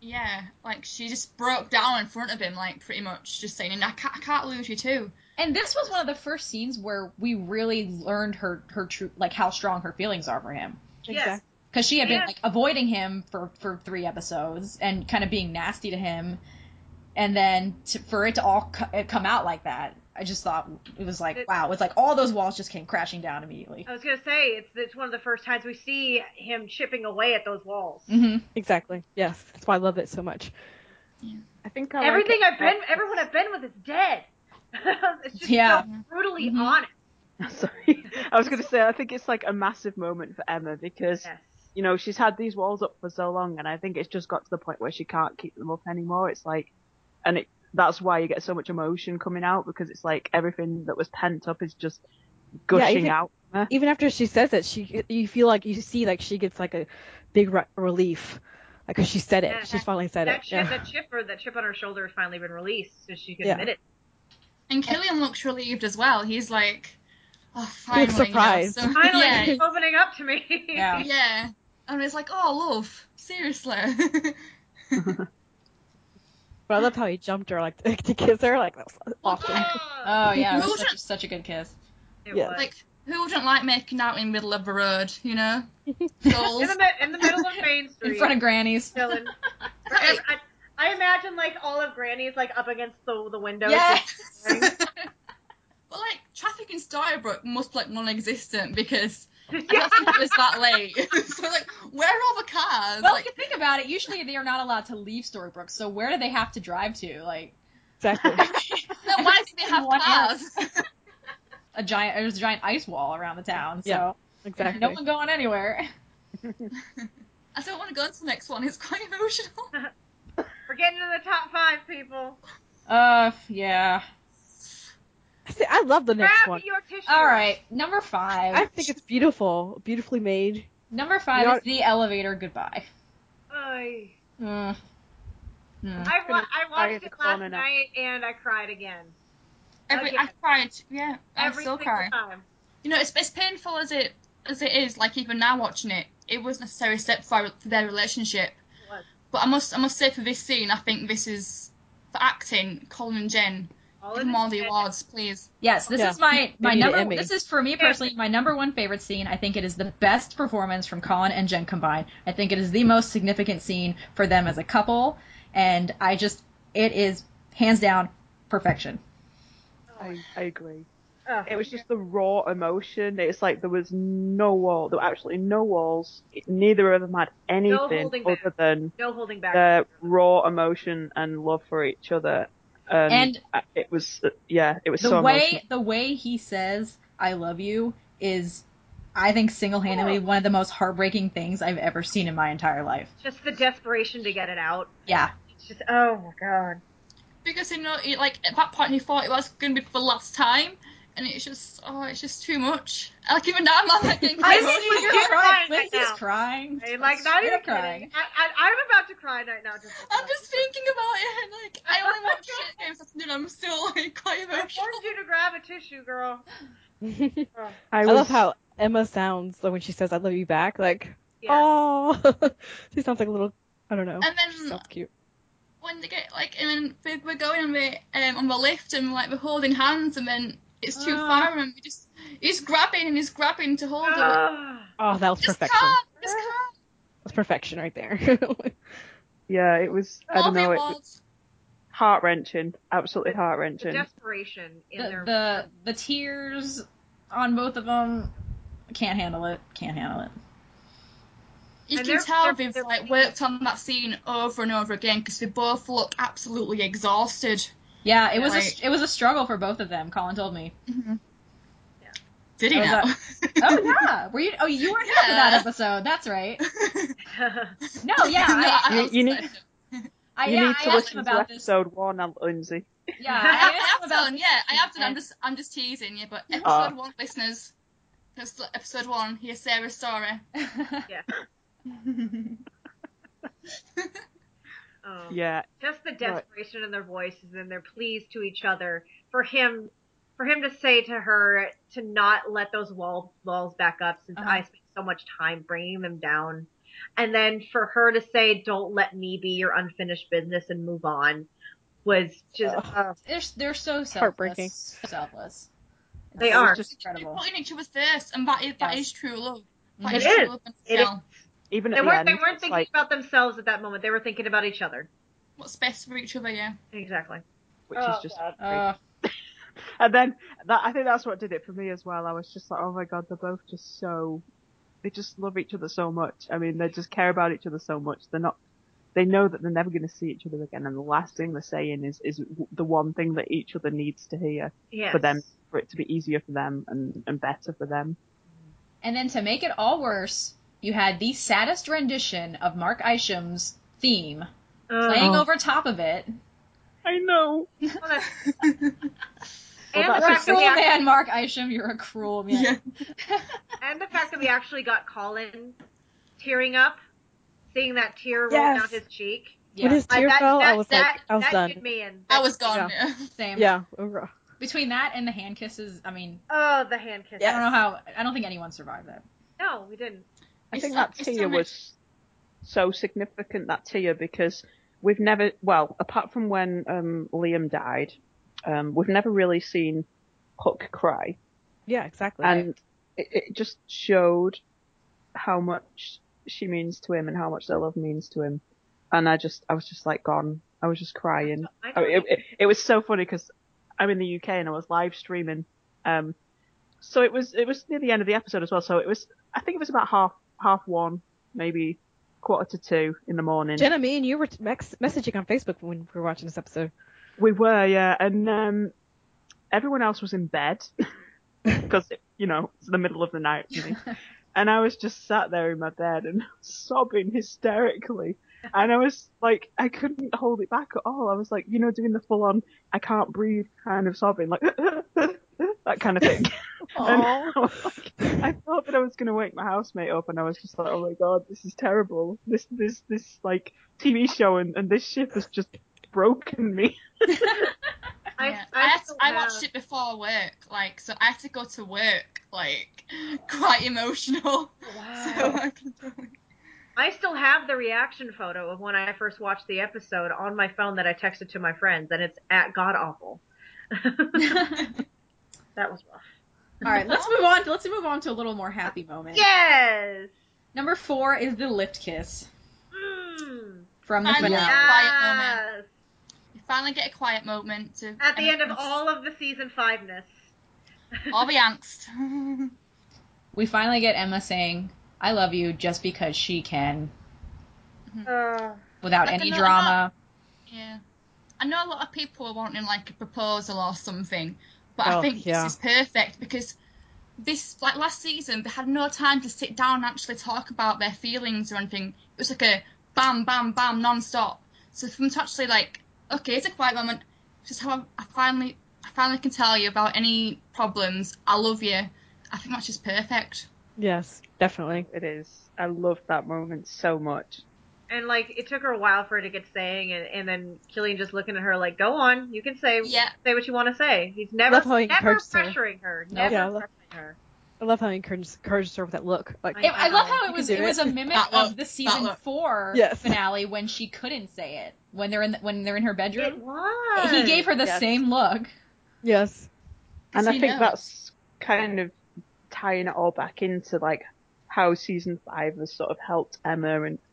she just broke down in front of him, pretty much, just saying, I can't lose you too. And this was one of the first scenes where we really learned her true, how strong her feelings are for him. Yes. Because she had been avoiding him for 3 episodes and kind of being nasty to him, and then for it to all come out like that, I just thought it was wow. It's like all those walls just came crashing down immediately. I was gonna say it's one of the first times we see him chipping away at those walls. Mm-hmm. Exactly. Yes. That's why I love it so much. Yeah. I think everyone I've been with is dead. It's just so brutally honest. Sorry. I was going to say, I think it's a massive moment for Emma because, she's had these walls up for so long, and I think it's just got to the point where she can't keep them up anymore. It's that's why you get so much emotion coming out, because it's everything that was pent up is just gushing out. Even after she says it, you feel like you see she gets a big relief. Because she said it. She's finally said it. That chip on her shoulder has finally been released, so she can admit it. And Killian looks relieved as well. He's like, Oh, finally, surprised. You know, so, Finally, yeah, it's opening up to me. Yeah. yeah. And it's like, oh, love, seriously. But I love how he jumped her like to kiss her. Like that was awesome. Oh yeah, it Who was wouldn't- such a good kiss. It Yeah. was. Like, who wouldn't like making out in the middle of the road, you know? in Goals. the middle of Main Street. In front of Granny's. chilling. I imagine like all of Granny's like up against the window. Yes. But like, traffic in Starbrook must be like non-existent because I Yeah. don't think it was that late. So like, where are all the cars? Well, like, if you think about it, usually they are not allowed to leave Storybrooke, so where do they have to drive to? Like Exactly. then why do they have One cars? there's a giant ice wall around the town, so Yeah. Exactly. no one going anywhere. I don't want to go to the next one. It's quite emotional. We're getting to the top 5, people. Yeah. See, I love the next Grab one. your tissue. All right, number 5. I think it's beautiful, beautifully made. Number 5 You're- is the elevator goodbye. Ay. Mm. I gonna watched cry it the last corner now. night and I cried again. I cried. Yeah, I Every still single cry. time. You know, it's painful as it is. Like even now watching it, it was a necessary step for their relationship. It was. But I must say for this scene, I think this is for acting. Colin and Jen, All give of them all the it. awards, please. Yes, this Yeah. is my Maybe the number. Emmy. This is for me personally my number 1 favorite scene. I think it is the best performance from Colin and Jen combined. I think it is the most significant scene for them as a couple, and it is hands down perfection. I agree. Oh, It was just the raw emotion. It's like there was no wall. There were absolutely no walls. Neither of them had anything holding back. other than no holding back. their raw emotion and love for each other. And it was, it was The so way emotional. the way he says "I love you" is, I think, single-handedly one of the most heartbreaking things I've ever seen in my entire life. Just the desperation to get it out. Yeah. It's just, oh my god. Because you know, like at that point, he thought it was going to be for the last time, and it's just too much. Like even now, I'm like getting I emotional. think Lindsay's you're crying right Lindsay's now. crying. Hey, like, not even Crying. kidding. I'm about to cry right now. I'm just thinking about it. Like I only watch shit games afternoon. I'm still like quite I emotional. warned you to grab a tissue, girl. I love how Emma sounds like when she says "I love you" back. Like, Yeah. oh, she sounds like a little. I don't know. And then She sounds cute. when they get like, and then we're going on the lift and like we're holding hands, and then it's too far, and he's grabbing to hold her. Ah. Oh, that was Just perfection. can't. That's perfection right there. yeah, it was, I All don't the know, it was awards. heart-wrenching. Absolutely The heart-wrenching. desperation in their. The tears on both of them, can't handle it. You And can they're- tell they're- they've like worked on that scene over and over again because they both look absolutely exhausted. Yeah, it was Right. it was a struggle for both of them. Colin told me. Did he That now? was Oh yeah, were you? Oh, you weren't here for that episode. That's right. No, yeah, You need I to asked him listen to about this. episode 1, Lindsay. Yeah, I I asked him have about done, yeah, I have done. I'm just teasing you, but episode 1, listeners, that's episode 1. Here's Sarah's story. Yeah. Oh. Yeah, Just the desperation in their voices and their pleas to each other for him to say to her to not let those walls back up since I spent so much time bringing them down, and then for her to say don't let me be your unfinished business and move on was just they're so selfless. Heartbreaking. Selfless. They It's are. just incredible. Putting each other first, and that is true love. That It is is. true love in It is. itself. even They at the weren't end, it's thinking like, about themselves at that moment. They were thinking about each other. What's best for each other, yeah. Exactly. which is just Uh, And then I think that's what did it for me as well. I was just like, oh my god, they're both just they just love each other so much. I mean, they just care about each other so much. They know that they're never going to see each other again, and the last thing they're saying is the one thing that each other needs to hear Yes. for it to be easier for them and better for them. and then to make it all worse, you had the saddest rendition of Mark Isham's theme playing over top of it. I know. And Well, the that's fact that Cruel we actually, man, Mark Isham, you're a cruel man. and the fact that we actually got Colin tearing up, seeing that tear roll Yes. down his cheek. Yeah, When his tear fell, I was that done. did me in. I was gone. Yeah. Yeah. same. Yeah. Between that and the hand kisses, I mean, Oh, the hand kiss. I don't know how. I don't think anyone survived that. No, we didn't. I think It's that so Tia much- was so significant, that Tia, because we've never, well, apart from when Liam died, we've never really seen Hook cry. Yeah, exactly. And it just showed how much she means to him and how much their love means to him. And I was just like gone. I was just crying. It was so funny because I'm in the UK and I was live streaming. So it was near the end of the episode as well. So I think it was about half one, maybe 1:45 in the morning. Jenna, me and you were messaging on Facebook when we were watching this episode. We were, yeah. And everyone else was in bed because, it's the middle of the night. And I was just sat there in my bed and sobbing hysterically. And I was like, I couldn't hold it back at all. I was like, doing the full on, I can't breathe kind of sobbing, like, that kind of thing. And I thought that I was going to wake my housemate up, and I was just like, oh my god, this is terrible. This like TV show and this ship has just broken me. I watched it before work, so I had to go to work, quite emotional. Wow. So I can tell you. I still have the reaction photo of when I first watched the episode on my phone that I texted to my friends, and it's at God Awful. That was rough. All right, let's move on. Let's move on to a little more happy moment. Yes. Number 4 is the lift kiss Mm. from the Finally, finale. a quiet moment. Yes. You finally get a quiet moment At the end of all of the season 5-ness. all the angst. We finally get Emma saying, "I love you," just because she can, without Like, any I know- drama. Yeah. I know a lot of people are wanting a proposal or something, but Oh, I think yeah. this is perfect because this, last season, they had no time to sit down and actually talk about their feelings or anything. It was like a bam, bam, bam, non-stop. So for them to actually okay, it's a quiet moment. Just how I finally can tell you about any problems. I love you. I think that's just perfect. Yes, definitely. It is. I love that moment so much. And it took her a while for her to get saying, and then Killian just looking at her like, "Go on, you can say say what you want to say." He's never Love how he encouraged her. pressuring her. No. Never Yeah, pressuring her. I love how he encouraged her with that look. I I love how You it was. can do It was it. a mimic That of look, the that season look. 4 Yes. finale when she couldn't say it when they're in her bedroom. It was. He gave her the Yes. same look. Yes. And I he think knows. that's kind of tying it all back into how season 5 has sort of helped Emma and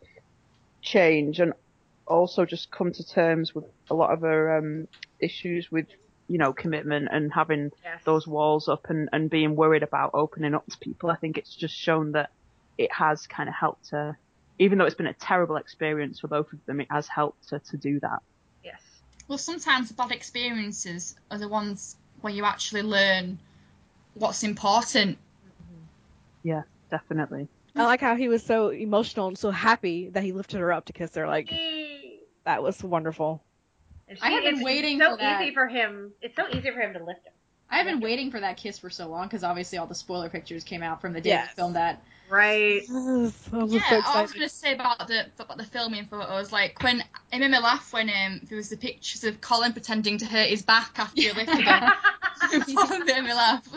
change and also just come to terms with a lot of her issues with commitment and having Yes. those walls up and being worried about opening up to people. I think it's just shown that it has kind of helped her, even though it's been a terrible experience for both of them, it has helped her to do that. Yes. Well, sometimes the bad experiences are the ones where you actually learn what's important. Yeah, definitely. I like how he was so emotional and so happy that he lifted her up to kiss her. That was wonderful. And I have been waiting so for that. easy for him. It's so easy for him to lift him. I have been waiting for that kiss for so long because obviously all the spoiler pictures came out from the day Yes. we filmed that. Right. I was so Yeah, I was excited. going to say about the filming photos, when it made me laugh when there was the pictures of Colin pretending to hurt his back after you lifted him. It made me laugh.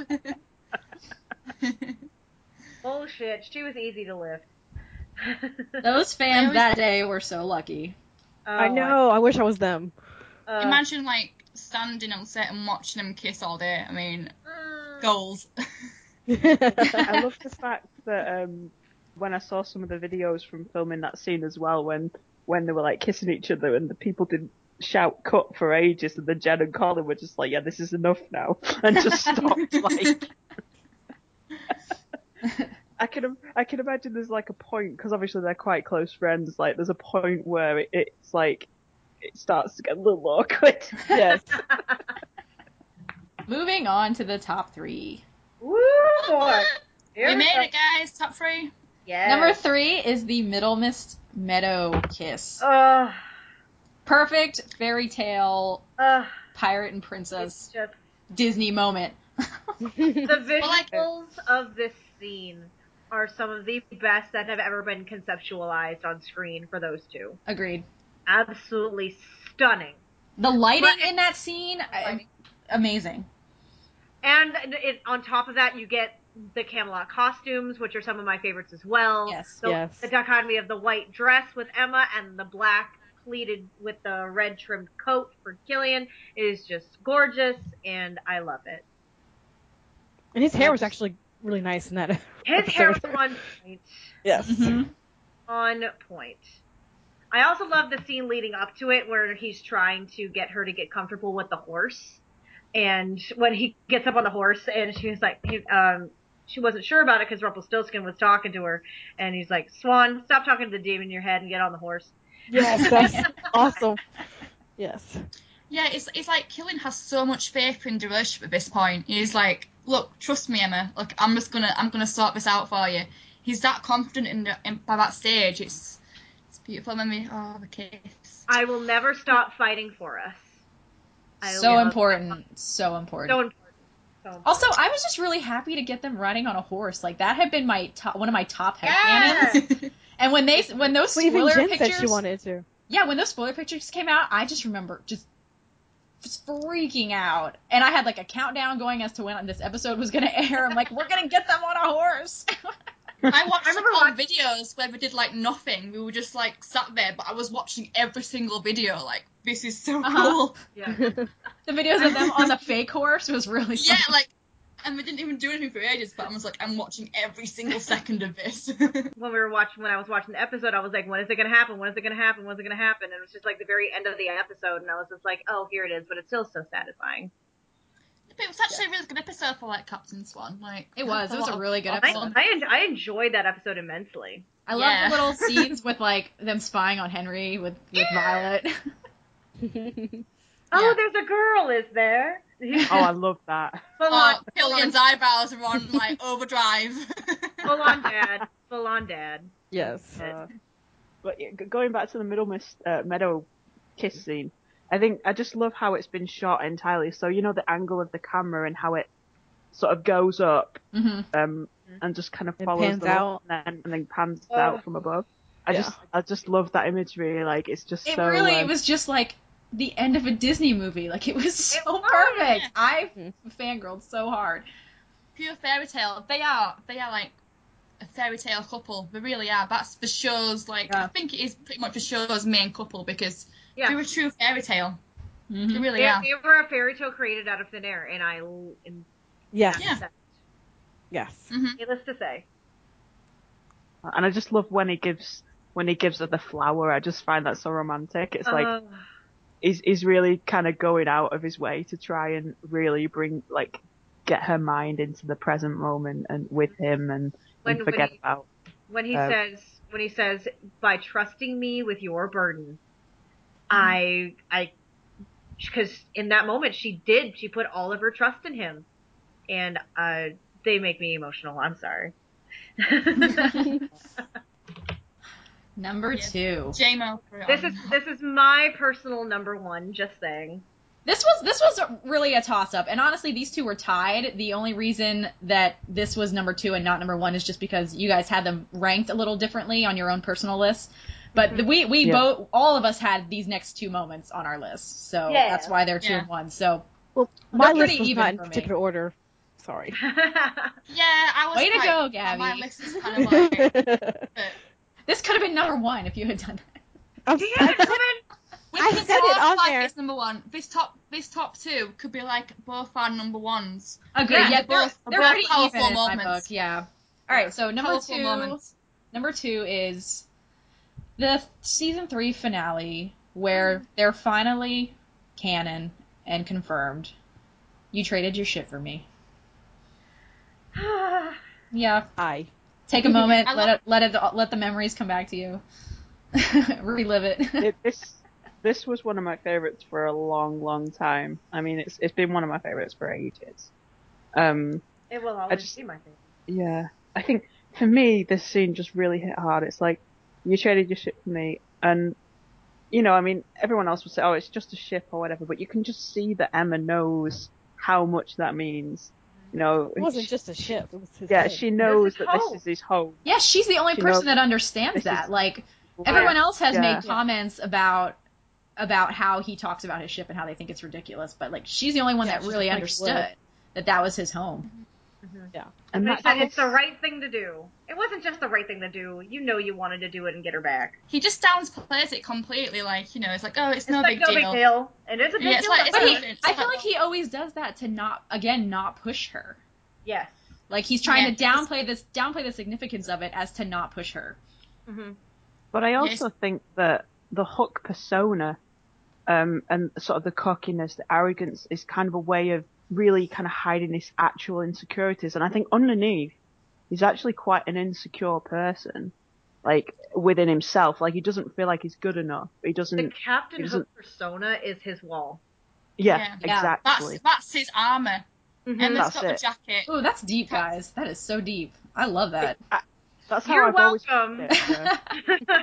Bullshit. She was easy to lift. Those fans that day were so lucky. Oh, I know. I wish I was them. Imagine standing on set and watching them kiss all day. I mean, goals. I love the fact that when I saw some of the videos from filming that scene as well, when they were kissing each other and the people didn't shout cut for ages, and then Jen and Colin were just like, yeah, this is enough now, and just stopped. I can imagine there's a point, because obviously they're quite close friends, there's a point where it's it starts to get a little awkward. Yes. Moving on to the top 3. Woo, boy. Here We made go. it, guys. Top 3. Yes. Number 3 is the Middle Mist Meadow kiss. Ugh. Perfect fairy tale Ugh. pirate and It's princess just Disney moment. the visuals of this scene are some of the best that have ever been conceptualized on screen for those two. Agreed. Absolutely stunning. The lighting in that scene, amazing. And on top of that, you get the Camelot costumes, which are some of my favorites as well. Yes. Yes. The dichotomy of the white dress with Emma and the black pleated with the red trimmed coat for Killian is just gorgeous, and I love it. And his hair was actually really nice in that. His hair was episode. on point. Yes. Mm-hmm. On point. I also love the scene leading up to it where he's trying to get her to get comfortable with the horse. And when he gets up on the horse and she was like, she wasn't sure about it because Rumpelstiltskin was talking to her. And he's like, Swan, stop talking to the demon in your head and get on the horse. Yes, that's awesome. Yes. Yeah, it's like Killian has so much faith in the relationship at this point. He's like, look, trust me, Emma. Look, I'm gonna sort this out for you. He's that confident by that stage. It's beautiful. The kiss. I will never stop fighting for us. So important. So important. So important. So important. Also, I was just really happy to get them riding on a horse. Like that had been one of my top headcanons. And when those Well, even spoiler Jen pictures, said she wanted to. yeah, when those spoiler pictures came out, I just remember just freaking out. And I had like a countdown going as to when this episode was going to air. I'm like, we're going to get them on a horse. I watched all videos where we did like nothing. We were just like sat there, but I was watching every single video. Like, this is so cool. Yeah. The videos of them on the fake horse was really fun. Yeah, like, and we didn't even do anything for ages, but I was like, I'm watching every single second of this. When I was watching the episode, I was like, when is it going to happen? When is it going to happen? When is it going to happen? And it was just like the very end of the episode, and I was just like, oh, here it is, but it's still so satisfying. But it was actually a really good episode for like Captain Swan. Like It was a really good I episode. I enjoyed that episode immensely. I love the little scenes with like them spying on Henry with Violet. Oh, there's a girl, is there? Oh, I love that. Killian's eyebrows are on like overdrive. Full on dad. Yes. But yeah, going back to the Meadow kiss scene, I just love how it's been shot entirely. So the angle of the camera and how it sort of goes up, and just kind of follows pans out. and then pans out from above. I just love that imagery. Like it's just It was just like the end of a Disney movie. Like it was so perfect. I fangirled so hard. Pure fairy tale. They are like a fairy tale couple. They really are. That's the show's like. I think it is pretty much the show's main couple because they're a true fairy tale. Mm-hmm. They really are. They were a fairy tale created out of thin air, and Yes. Yeah. Yes. Mm-hmm. needless to say. And I just love when he gives her the flower. I just find that so romantic. It's like he's really kind of going out of his way to try and really get her mind into the present moment and with him and forget about. When he says, by trusting me with your burden, because in that moment she put all of her trust in him, and they make me emotional. I'm sorry. Number 2. J-Mo. This is my personal number 1. Just saying. This was really a toss-up, and honestly, these two were tied. The only reason that this was number 2 and not number 1 is just because you guys had them ranked a little differently on your own personal list. But we both, all of us had these next 2 moments on our list, so that's why they're 2 and 1. So, well, my list pretty was even not in for me. particular order. Sorry. Yeah, I was. Way to go, Gabby. My list is kind of like. This could have been number 1 if you had done that. I said it on there. It's number 1. This top 2 could be like both our number 1s. Agreed. Yeah, they're pretty powerful even in moments. my book. Yeah. All right. So number Powerful 2. moments. Number 2 is the season 3 finale where they're finally canon and confirmed. You traded your shit for me. Yeah. Take a moment. Let the memories come back to you. Relive it. This was one of my favorites for a long, long time. I mean, it's been one of my favorites for ages. It will always be my favorite. Yeah, I think for me this scene just really hit hard. It's like you traded your ship for me, and I mean, everyone else would say, "Oh, it's just a ship or whatever," but you can just see that Emma knows how much that means. It wasn't just a ship. It was his yeah, home. she knows that this is his home. Yeah, she's the only person that understands that. Like everyone else has made comments about about how he talks about his ship and how they think it's ridiculous, but like she's the only one that she's really like, understood what? that was his home. Yeah. And They that said it's kiss- the right thing to do. It wasn't just the right thing to do. You know you wanted to do it and get her back. He just downplays it completely, like, you know, it's like, oh, it's no It's big like no deal. big deal. And it's a big Yeah, it's deal. like- to it's her. like- it's I feel like he always does that to not push her. Yes. Like he's trying Yeah, to downplay the significance of it as to not push her. Hmm. But I Yes. also think that the Hook persona, and sort of the cockiness, the arrogance, is kind of a way of really kind of hiding his actual insecurities. And I think underneath, he's actually quite an insecure person, like within himself. Like he doesn't feel like he's good enough. He The doesn't. Captain He doesn't- Hook persona is his wall. Yeah, Yeah. exactly. That's his armor. Mhm. Emma's That's got the it. jacket. Oh, that's deep, guys. That is so deep. I love that. That's how You're I've always welcome. put it, yeah.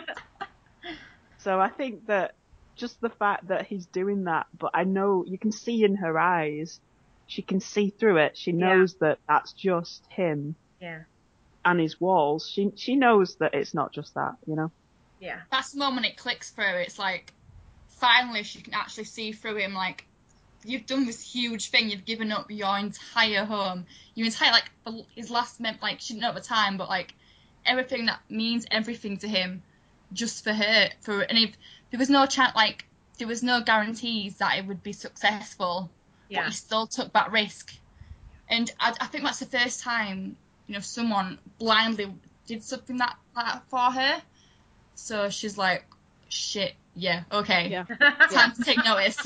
So I think that just the fact that he's doing that, but I know you can see in her eyes, she can see through it. She knows that that's just him Yeah. and his walls. She knows that it's not just that, you know? Yeah. That's the moment it clicks for her. It's like, finally she can actually see through him, like, you've done this huge thing, you've given up your entire home, your entire, like, his last meant, like, she didn't know at the time, but, like, everything that means everything to him, just for her, and if there was no chance, like, there was no guarantees that it would be successful, but Yeah. he still took that risk, and I think that's the first time, you know, someone blindly did something like that for her, so she's like, shit, yeah, okay, Yeah. time to take notice.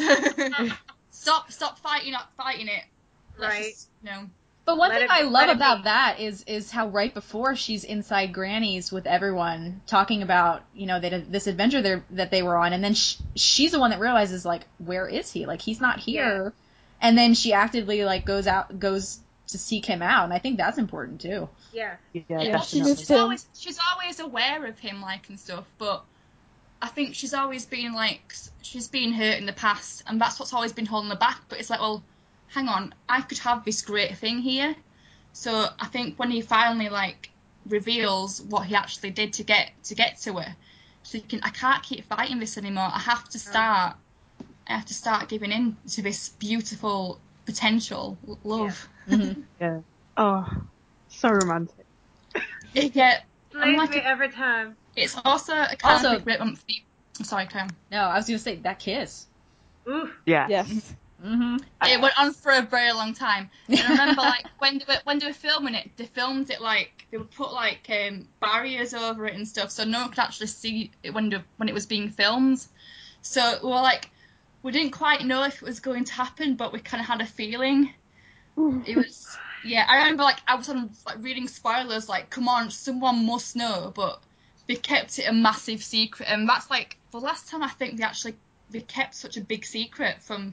Stop fighting it. Let's Right. just, you know. But one Let thing it- I let love it about be. that is how right before she's inside Granny's with everyone talking about, you know, this adventure that they were on, and then she's the one that realizes, like, where is he? Like, he's not here. And then she actively, like, goes to seek him out, and I think that's important too. Yeah. Yeah, Yeah, definitely. she's always aware of him, like, and stuff, but I think she's always been, like, she's been hurt in the past, and that's what's always been holding her back, but it's like, well, hang on, I could have this great thing here. So I think when he finally, like, reveals what he actually did to get to her, she's thinking, I can't keep fighting this anymore, I have to start giving in to this beautiful potential love. Mm-hmm. Yeah. Oh, so romantic. Yeah, Slays like me a- every time. it's also a kind Also- of great one for the... I'm sorry, Cam. No, I was gonna say that kiss. Oof. Yeah. Yes. Mm-hmm. It went on for a very long time. And I remember, like, when they were filming it, they filmed it, like, they would put, like, barriers over it and stuff, so no one could actually see it when it was being filmed. So we were like, we didn't quite know if it was going to happen, but we kind of had a feeling. It was, yeah, I remember, like, I was on, like, reading spoilers, like, come on, someone must know, but they kept it a massive secret, and that's, like, the last time I think they kept such a big secret from...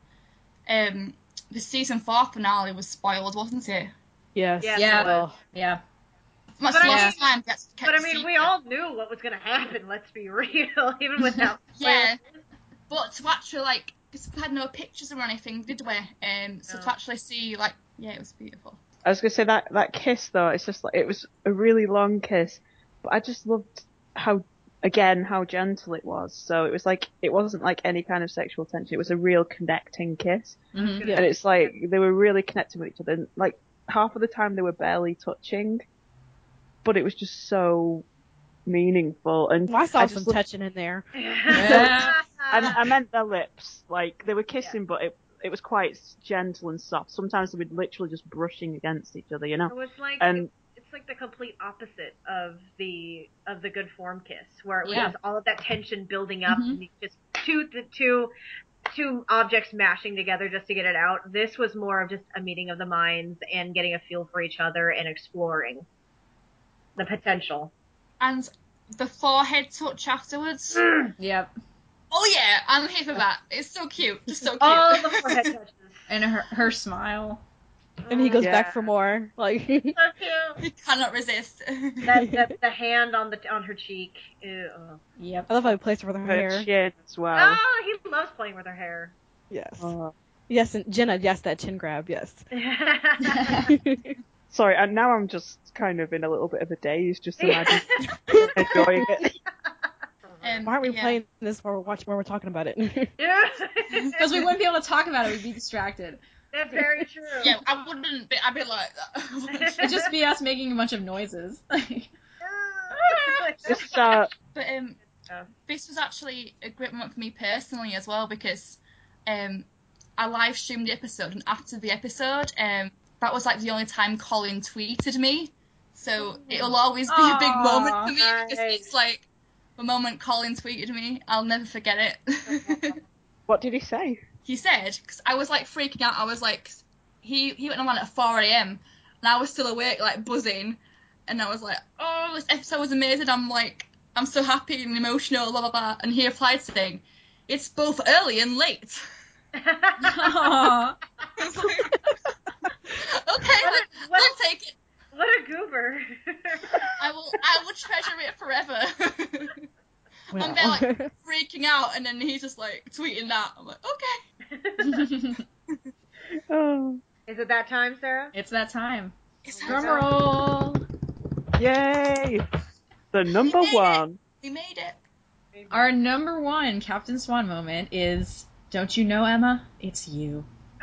the season 4 finale was spoiled, wasn't it? Yes. Yeah. Yeah. Well, Yeah. That's But the I last time that's kept But I a mean, we secret. all knew what was going to happen, let's be real, even without Yeah, but to actually, like, because we had no pictures or anything, did we? So No. to actually see, like, yeah, it was beautiful. I was gonna say that kiss though, it's just like, it was a really long kiss, but I just loved how gentle it was. So it was like, it wasn't like any kind of sexual tension. It was a real connecting kiss. Mm-hmm. Yeah. And it's like, they were really connecting with each other. And like, half of the time they were barely touching, but it was just so meaningful. And I saw I some just loved- touching in there. Yeah. I meant their lips. Like, they were kissing, but it was quite gentle and soft. Sometimes they were literally just brushing against each other, you know? It was like And it's like the complete opposite of the good form kiss, where it was Yeah. just all of that tension building up, Mhm. and you just two objects mashing together just to get it out. This was more of just a meeting of the minds and getting a feel for each other and exploring the potential. And the forehead touch afterwards. Yep. Oh yeah, I'm here for that. It's so cute, just so cute. All the forehead touches. And her smile. And he goes Yeah. back for more. Like, So cute. You cannot resist. The hand on her cheek. Ew. Yep. I love how he plays with her her hair. chin as well. Oh, he loves playing with her hair. Yes. Oh. Yes, and Jenna, yes, that chin grab, yes. Sorry, and now I'm just kind of in a little bit of a daze, just imagine enjoying it. Why aren't we yeah. playing this while we're talking about it? Because we wouldn't be able to talk about it. We'd be distracted. That's very true. Yeah, I wouldn't be. I'd be like that. It'd just be us making a bunch of noises. Just But this was actually a great moment for me personally as well, because I live streamed the episode, and after the episode, that was like the only time Colin tweeted me. So it'll always be a big moment for me, because it's like the moment Colin tweeted me. I'll never forget it. what did he say? He said, because I was like freaking out. I was like, he went on at 4 a.m. and I was still awake, like buzzing, and I was like, oh, this episode was amazing. I'm like, I'm so happy and emotional, blah blah blah. And he replied saying, it's both early and late. I was like, okay, I'll take it. What a goober. I will treasure it forever. Well. I'm there like freaking out, and then he's just like tweeting that. I'm like, okay. Oh, Is it that time, Sarah? It's that time. It's Drum roll. yay! The number We made one. We made it. Our number one Captain Swan moment is, don't you know, Emma? It's you.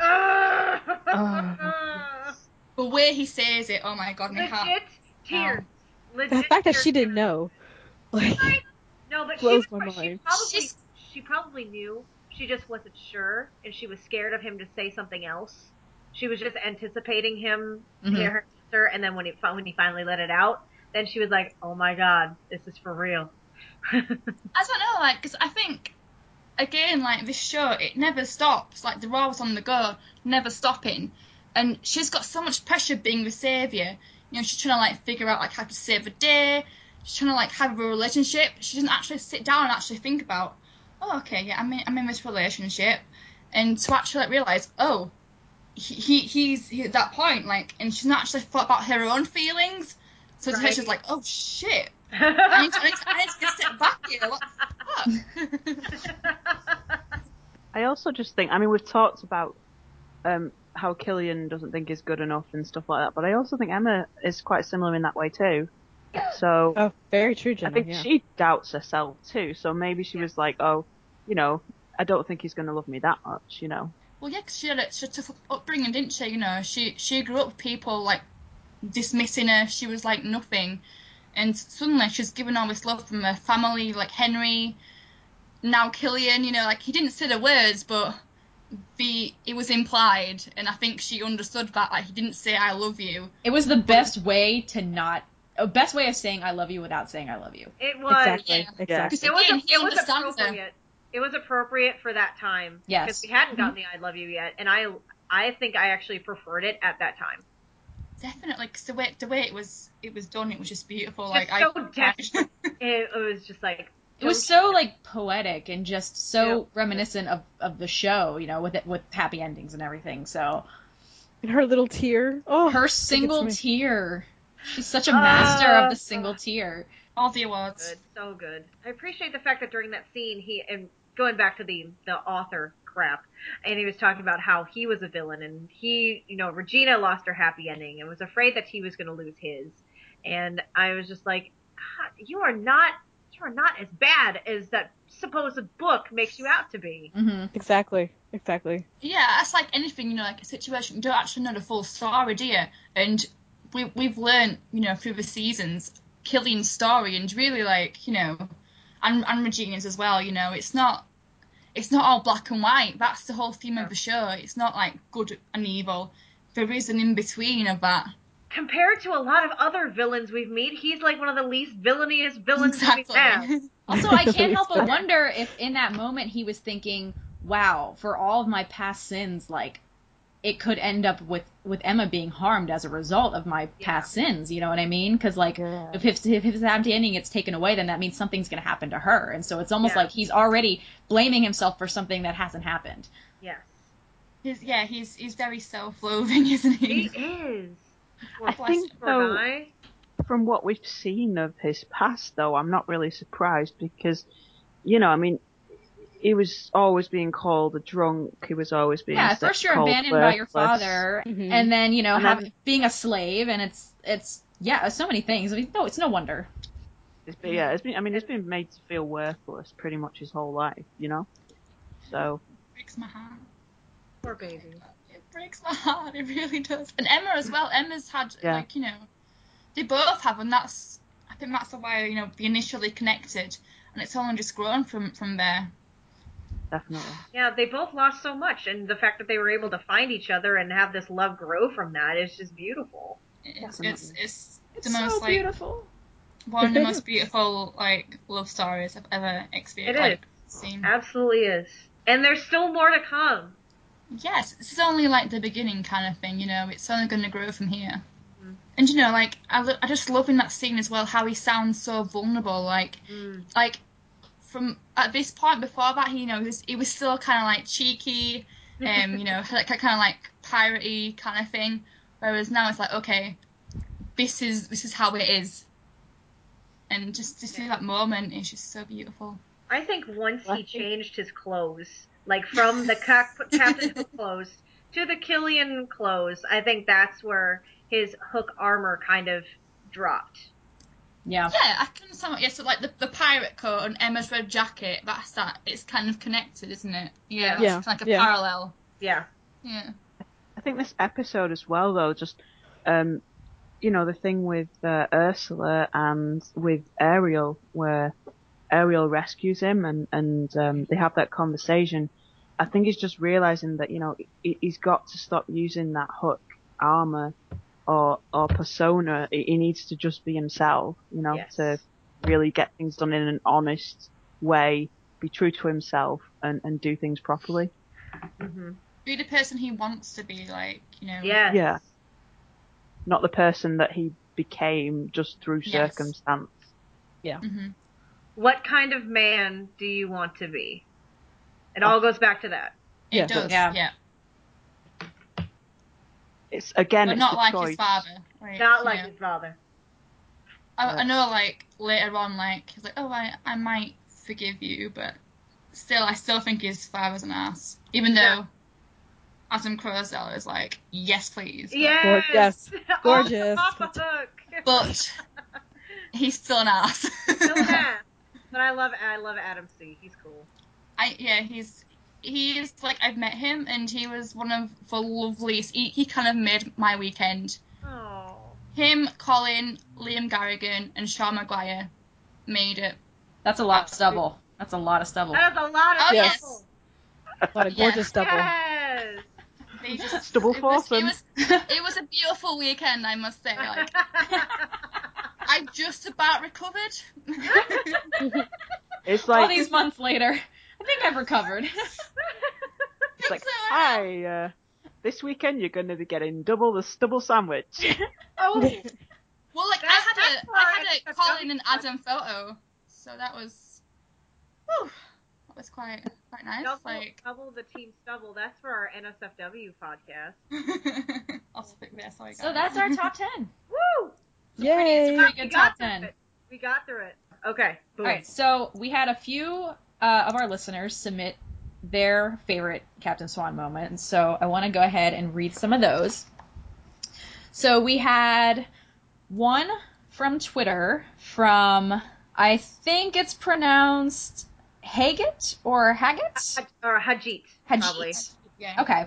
The way he says it, oh my god, my heart. Legit tears. Legit The fact that tears. she didn't know, like, No, but blows she my mind. she probably knew. She just wasn't sure, and she was scared of him to say something else. She was just anticipating him to hear her sister, and then when he finally let it out, then she was like, "Oh my god, this is for real." I don't know, like, because I think, again, like, this show, it never stops. Like, they're always on the go, never stopping. And she's got so much pressure being the saviour. You know, she's trying to, like, figure out, like, how to save the day. She's trying to, like, have a relationship. She doesn't actually sit down and actually think about, oh, okay, yeah, I'm in this relationship. And to actually, like, realise, oh, he's at that point, like, and she's not actually thought about her own feelings. So Right. she's like, oh, shit. I need to get a step back here. What the fuck? I also just think, I mean, we've talked about how Killian doesn't think he's good enough and stuff like that, but I also think Emma is quite similar in that way too. So oh, very true, Jenna. I think yeah. she doubts herself too. So maybe she was like, oh, you know, I don't think he's going to love me that much, you know. Well, yeah, because she had a tough upbringing, didn't she? You know, she grew up with people, like, dismissing her. She was, like, nothing. And suddenly she's given all this love from her family, like Henry, now Killian, you know, like, he didn't say the words, but it was implied, and I think she understood that, like, he didn't say I love you. It was the best way of saying I love you without saying I love you. It was. Exactly. Yeah. Exactly. Because again, he It was understands her. appropriate. It was appropriate for that time. Yes. Because we hadn't gotten the I love you yet, and I think I actually preferred it at that time. Definitely, because the way it was done, it was just beautiful. Just Like, so desperate. It was just like. It was so, like, poetic and just so reminiscent of the show, you know, with happy endings and everything. So And her little tear. Oh, her it single gets me. tear. She's such a master of the single tear. all the awards. Good, so good. I appreciate the fact that during that scene, and going back to the author crap, and he was talking about how he was a villain, and he, you know, Regina lost her happy ending and was afraid that he was going to lose his, and I was just like, God, you are not as bad as that supposed book makes you out to be. Mm-hmm. Exactly. Yeah, that's like anything, you know, like a situation. You don't actually know the full story, do you? And we've learned, you know, through the seasons, Killian's story, and really, like, you know, and Regina's as well. You know, it's not all black and white. That's the whole theme of the show. It's not like good and evil. There is an in between of that. Compared to a lot of other villains we've met, he's like one of the least villainous villains Exactly. we have. Also, I can't help but wonder if in that moment he was thinking, wow, for all of my past sins, like, it could end up with Emma being harmed as a result of my past sins, you know what I mean? Because, like, if his happy ending gets taken away, then that means something's going to happen to her. And so it's almost like he's already blaming himself for something that hasn't happened. Yes. He's very self-loathing, isn't he? He is. I think, though, from what we've seen of his past, though, I'm not really surprised because, you know, I mean, he was always being called a drunk. He was always being first you're called abandoned by your worthless. father, Mhm. and then, you know, And then- being a slave, and it's so many things. I mean, no, it's no wonder. It's been made to feel worthless pretty much his whole life, you know? So. It breaks my heart. Poor baby. It breaks my heart, it really does. And Emma as well. Emma's had, Yeah. like, you know, they both have, and I think that's why, you know, they initially connected, and it's only just grown from there. Definitely. Yeah, they both lost so much, and the fact that they were able to find each other and have this love grow from that is just beautiful. It's It's the most, so like, beautiful. one of the most beautiful, like, love stories I've ever experienced. It is. Like, seen. Absolutely is. And there's still more to come. Yes, this is only, like, the beginning kind of thing, you know, it's only going to grow from here. Mm. And, you know, like, I just love in that scene as well how he sounds so vulnerable, like, from, at this point before that, he was still kind of, like, cheeky, you know, kind of, like, piratey kind of thing, whereas now it's like, okay, this is how it is. And just to see that moment is just so beautiful. I think once he changed his clothes, like from the Captain Hook clothes to the Killian clothes, I think that's where his Hook armor kind of dropped. Yeah, I can understand. Yeah, so like the pirate coat and Emma's red jacket, it's kind of connected, isn't it? Yeah, it's like a parallel. Yeah. Yeah. I think this episode as well, though, just you know, the thing with Ursula and with Ariel, where Ariel rescues him and they have that conversation. I think he's just realizing that, you know, he's got to stop using that Hook armor or persona. He needs to just be himself, you know, to really get things done in an honest way, be true to himself and do things properly. Mm-hmm. Be the person he wants to be, like, you know. Yes. Yeah. Not the person that he became just through circumstance. Yeah. Mm-hmm. What kind of man do you want to be? It all goes back to that. It does, yeah. It's again, but it's not the like choice. his father. Like, Not like his father. I know, like, later on, like, he's like, oh, I might forgive you, but I still think his father's an ass. Even though Adam Crowsell is like, yes, please. Yes! Yes. Gorgeous. Oh, Papa Hook! But he's still an ass. Still an ass. But I love Adam C. He's cool. He's like, I've met him, and he was one of the loveliest. He kind of made my weekend. Oh. Him, Colin, Liam Garrigan, and Sean Maguire made it. That's a lot of stubble. That's a lot of stubble. That is a lot of yes. stubble. A lot of gorgeous stubble. Yes. Stubble foursome. It was a beautiful weekend, I must say. Like, I just about recovered. It's like all these months later, I think I've recovered. It's like, hi, this weekend you're going to be getting double the stubble sandwich. Oh. Well, like, I had a Colin and Adam photo, so that was quite nice. Double the Team Stubble. That's for our NSFW podcast. Also pick this. So that's our top 10. Woo! Yay! It's a pretty good top 10. We got through it. Okay. Boom. All right, so we had a few of our listeners submit their favorite Captain Swan moment, and so I want to go ahead and read some of those. So we had one from Twitter from, I think it's pronounced Haggett or Haggett? Or Hajit. Probably. Yeah. Okay.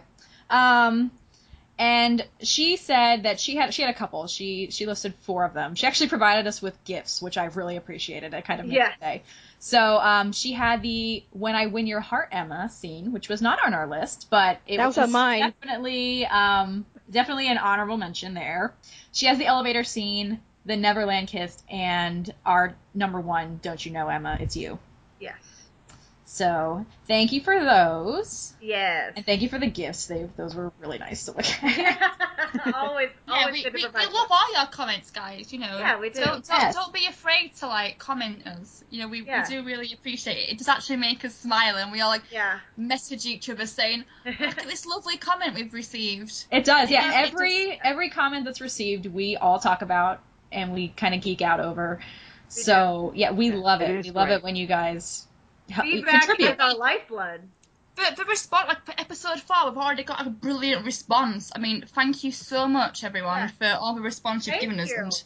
And she said that she had a couple. She listed 4 of them. She actually provided us with gifts, which I really appreciated. I kind of made the day. So she had the "When I Win Your Heart, Emma" scene, which was not on our list, but it was on mine. Definitely an honorable mention there. She has the elevator scene, the Neverland kiss, and our number 1, "Don't You Know, Emma, It's You." Yes. So thank you for those. Yes. And thank you for the gifts. Those were really nice to look at. always we good to love provide all your comments, guys. You know. Yeah, we do. Don't be afraid to like comment us. You know, we do really appreciate it. It does actually make us smile, and we all message each other saying, "Look at this lovely comment we've received." It does, yeah. Every comment that's received, we all talk about and we kind of geek out over. So yeah, we love it. We love it when you guys feedback contribute. is our lifeblood. But the response, like for episode 4, we've already got a brilliant response. I mean, thank you so much, everyone, for all the response you've given us. And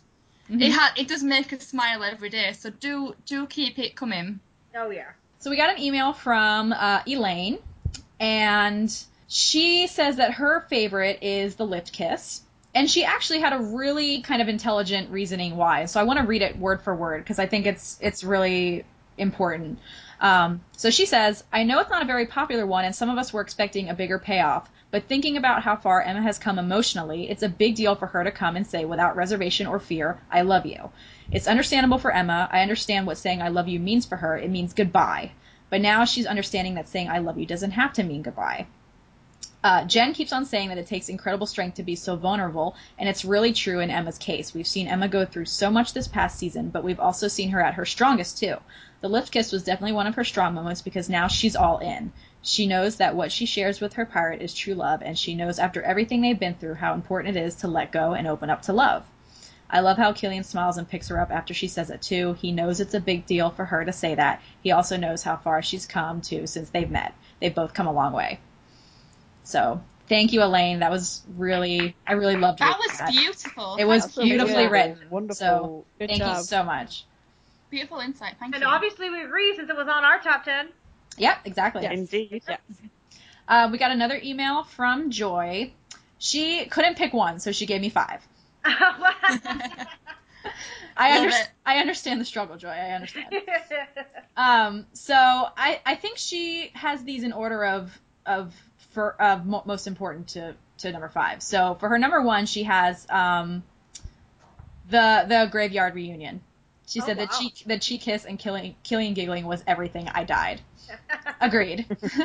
It does make us smile every day, so do keep it coming. Oh yeah. So we got an email from Elaine, and she says that her favorite is the lift kiss. And she actually had a really kind of intelligent reasoning why. So I want to read it word for word because I think it's really important. So she says, I know it's not a very popular one and some of us were expecting a bigger payoff, but thinking about how far Emma has come emotionally, it's a big deal for her to come and say without reservation or fear, I love you. It's understandable for Emma. I understand what saying I love you means for her. It means goodbye. But now she's understanding that saying I love you doesn't have to mean goodbye. Jen keeps on saying that it takes incredible strength to be so vulnerable, and it's really true in Emma's case. We've seen Emma go through so much this past season, but we've also seen her at her strongest, too. The lift kiss was definitely one of her strong moments because now she's all in. She knows that what she shares with her pirate is true love, and she knows after everything they've been through how important it is to let go and open up to love. I love how Killian smiles and picks her up after she says it, too. He knows it's a big deal for her to say that. He also knows how far she's come, too, since they've met. They've both come a long way. So, thank you, Elaine. That was I really loved That reading was beautiful. It was Thank you. beautifully written. Wonderful. So, Good thank job. you so much. Beautiful insight. Thank And you. obviously we agree since it was on our top 10. Yep, exactly. Yes. Indeed. Yes. We got another email from Joy. She couldn't pick one, so she gave me 5. I understand the struggle, Joy. I understand. So I think she has these in order of most important to number 5. So for her number 1, she has the graveyard reunion. She said wow. the cheek kiss and Killian giggling was everything. I died. Agreed.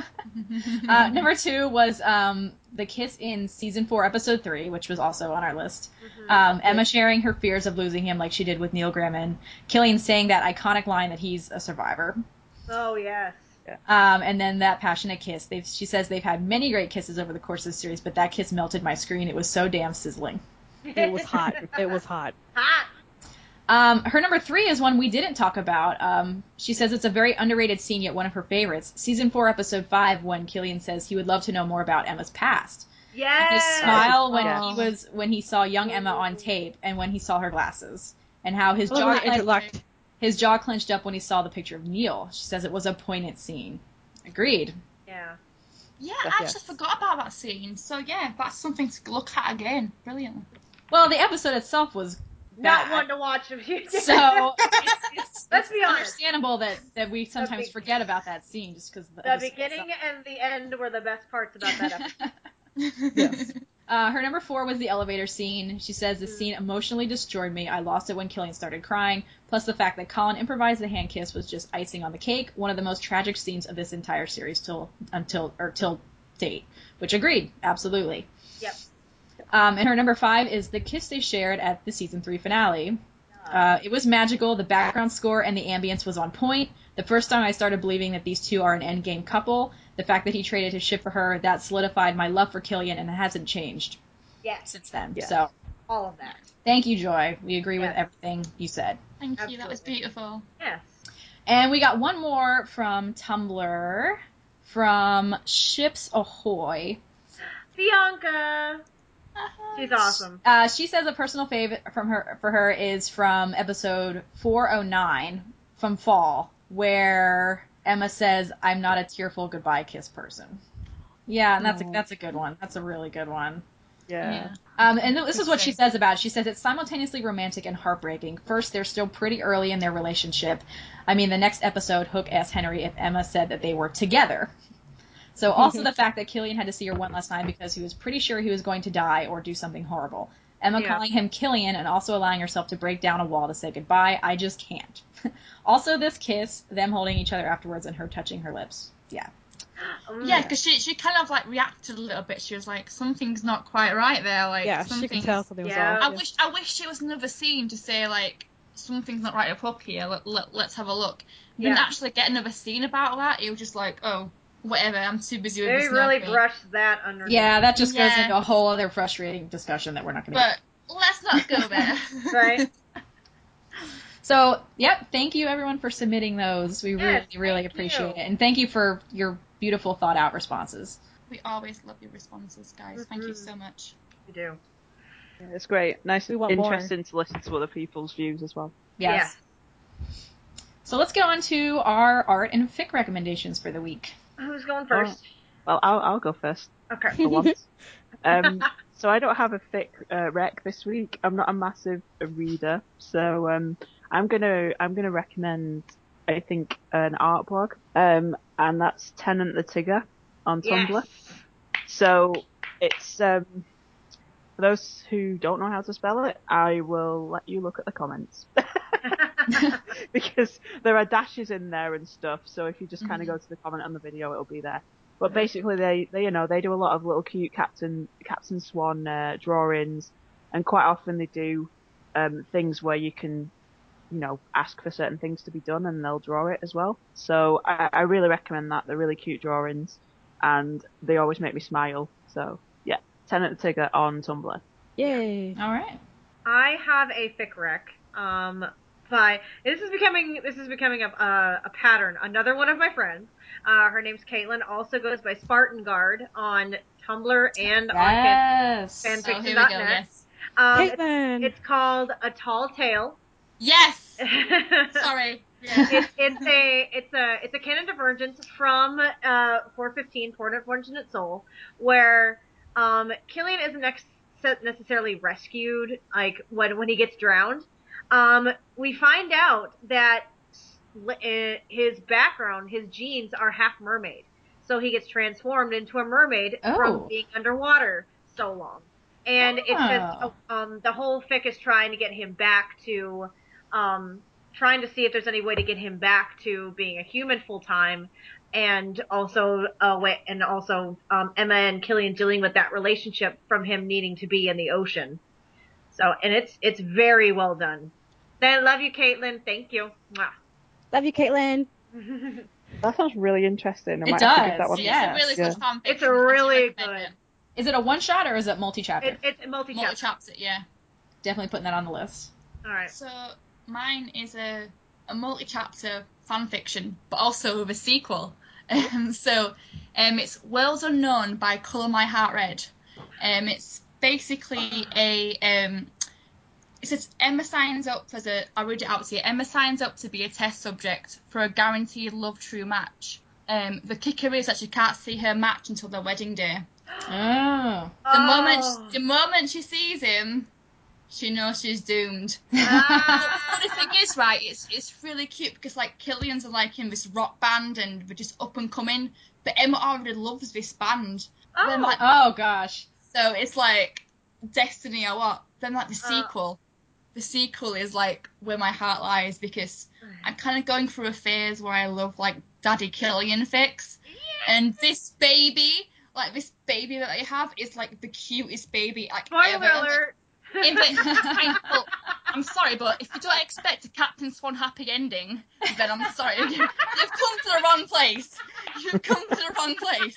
Number 2 was the kiss in season 4, episode 3, which was also on our list. Emma sharing her fears of losing him like she did with Neil Grimm, and Killian saying that iconic line that he's a survivor. Oh, yes. And then that passionate kiss. She says they've had many great kisses over the course of the series, but that kiss melted my screen. It was so damn sizzling. It was hot. It was hot. Hot. Her number 3 is one we didn't talk about. She says it's a very underrated scene, yet one of her favorites. Season 4, episode 5, when Killian says he would love to know more about Emma's past. Yes. His smile when he saw young Emma on tape, and when he saw her glasses, and how his jaw clenched up when he saw the picture of Neil. She says it was a poignant scene. Agreed. Yeah. Yeah, I actually forgot about that scene. So yeah, that's something to look at again. Brilliant. Well, the episode itself was Not bad. one to watch if you did. So Let's be honest. understandable that we sometimes forget about that scene just because The beginning and the end were the best parts about that episode. Yes. Her number 4 was the elevator scene. She says the scene emotionally destroyed me. I lost it when Killian started crying. Plus the fact that Colin improvised the hand kiss was just icing on the cake. One of the most tragic scenes of this entire series till date. Which agreed, absolutely. Yep. And her number 5 is the kiss they shared at the season 3 finale. It was magical. The background score and the ambience was on point. The first time I started believing that these two are an endgame couple. The fact that he traded his ship for her, that solidified my love for Killian, and it hasn't changed since then. Yes. So, All of that. thank you, Joy. We agree with everything you said. Thank you. That was beautiful. Yes. And we got one more from Tumblr, from Ships Ahoy. Bianca. She's awesome. She says a personal favorite for her is from episode 409 from Fall, where Emma says, "I'm not a tearful goodbye kiss person." Yeah, and that's a good one. That's a really good one. Yeah. And this is what she says about it. She says it's simultaneously romantic and heartbreaking. First, they're still pretty early in their relationship. I mean, the next episode, Hook asked Henry if Emma said that they were together. So also the fact that Killian had to see her one last time because he was pretty sure he was going to die or do something horrible. Emma calling him Killian and also allowing herself to break down a wall to say goodbye. I just can't. Also this kiss, them holding each other afterwards and her touching her lips. Yeah. Yeah, because she kind of like reacted a little bit. She was like, something's not quite right there. Like, Yeah, she could tell something was off. I wish it was another scene to say like, something's not right up here. Let's have a look. We didn't actually get another scene about that. It was just like, oh, whatever. I'm too busy with this. They really brushed that under. Yeah, that just goes into a whole other frustrating discussion that we're not going to. But let's not go there. Right. So, yep, thank you everyone for submitting those. We really appreciate it. And thank you for your beautiful thought out responses. We always love your responses, guys. Thank you so much. We do. It's great. Nice, We want more. interesting to listen to other people's views as well. Yes. So let's go on to our art and fic recommendations for the week. Who's going first? Well, I'll go first Okay. for once. So I don't have a fic rec this week. I'm not a massive reader, so I'm gonna recommend, I think, an art blog, and that's Tenant the Tigger on Tumblr. Yes. So it's for those who don't know how to spell it, I will let you look at the comments. Because there are dashes in there and stuff, so if you just kind of go to the comment on the video, it'll be there. But basically, they do a lot of little cute Captain Swan drawings, and quite often they do things where you can, ask for certain things to be done, and they'll draw it as well. So I really recommend that. They're really cute drawings, and they always make me smile. So yeah, Tenant the Tigger on Tumblr. Yay! All right. I have a fic rec. This is becoming a pattern. Another one of my friends, her name's Caitlin, also goes by Spartan Guard on Tumblr and Yes. on Oh, here we go. fanfiction.net. Yes. Caitlin! It's called A Tall Tale. Yes. Sorry. Yeah. It's a canon divergence from 415, Port of Fortunate Soul, where Killian isn't necessarily rescued like when he gets drowned. We find out that his background, his genes are half mermaid. So he gets transformed into a mermaid from being underwater so long. And it's just, the whole fic is trying to get him back to, trying to see if there's any way to get him back to being a human full time. And also, Emma and Killian dealing with that relationship from him needing to be in the ocean. So, and it's very well done. I love you, Caitlin. Thank you. Mwah. Love you, Caitlin. That sounds really interesting. I It might have to give does, that one. yeah. It's a really good fanfic. It's a really good. It. Is it a one-shot or is it multi-chapter? It's multi-chapter. Multi-chapter, yeah. Definitely putting that on the list. All right. So mine is a multi-chapter fanfiction, but also with a sequel. It's Worlds Unknown by Colour My Heart Red. It's basically it says Emma signs up I'll read it out to you. Emma signs up to be a test subject for a guaranteed love true match. The kicker is that she can't see her match until their wedding day. Oh. The moment she sees him, she knows she's doomed. Ah. But the thing is, right, it's really cute because like Killian's like in this rock band and we're just up and coming, but Emma already loves this band. Oh. Then, like, Oh gosh. so it's like destiny or what? Then like the sequel. The sequel is like where my heart lies because I'm kind of going through a phase where I love like Daddy Killian fics, and this baby that they have is like the cutest baby like Spoiler ever. alert. Well, I'm sorry, but if you don't expect a Captain Swan happy ending, then I'm sorry. You've come to the wrong place. You've come to the wrong place.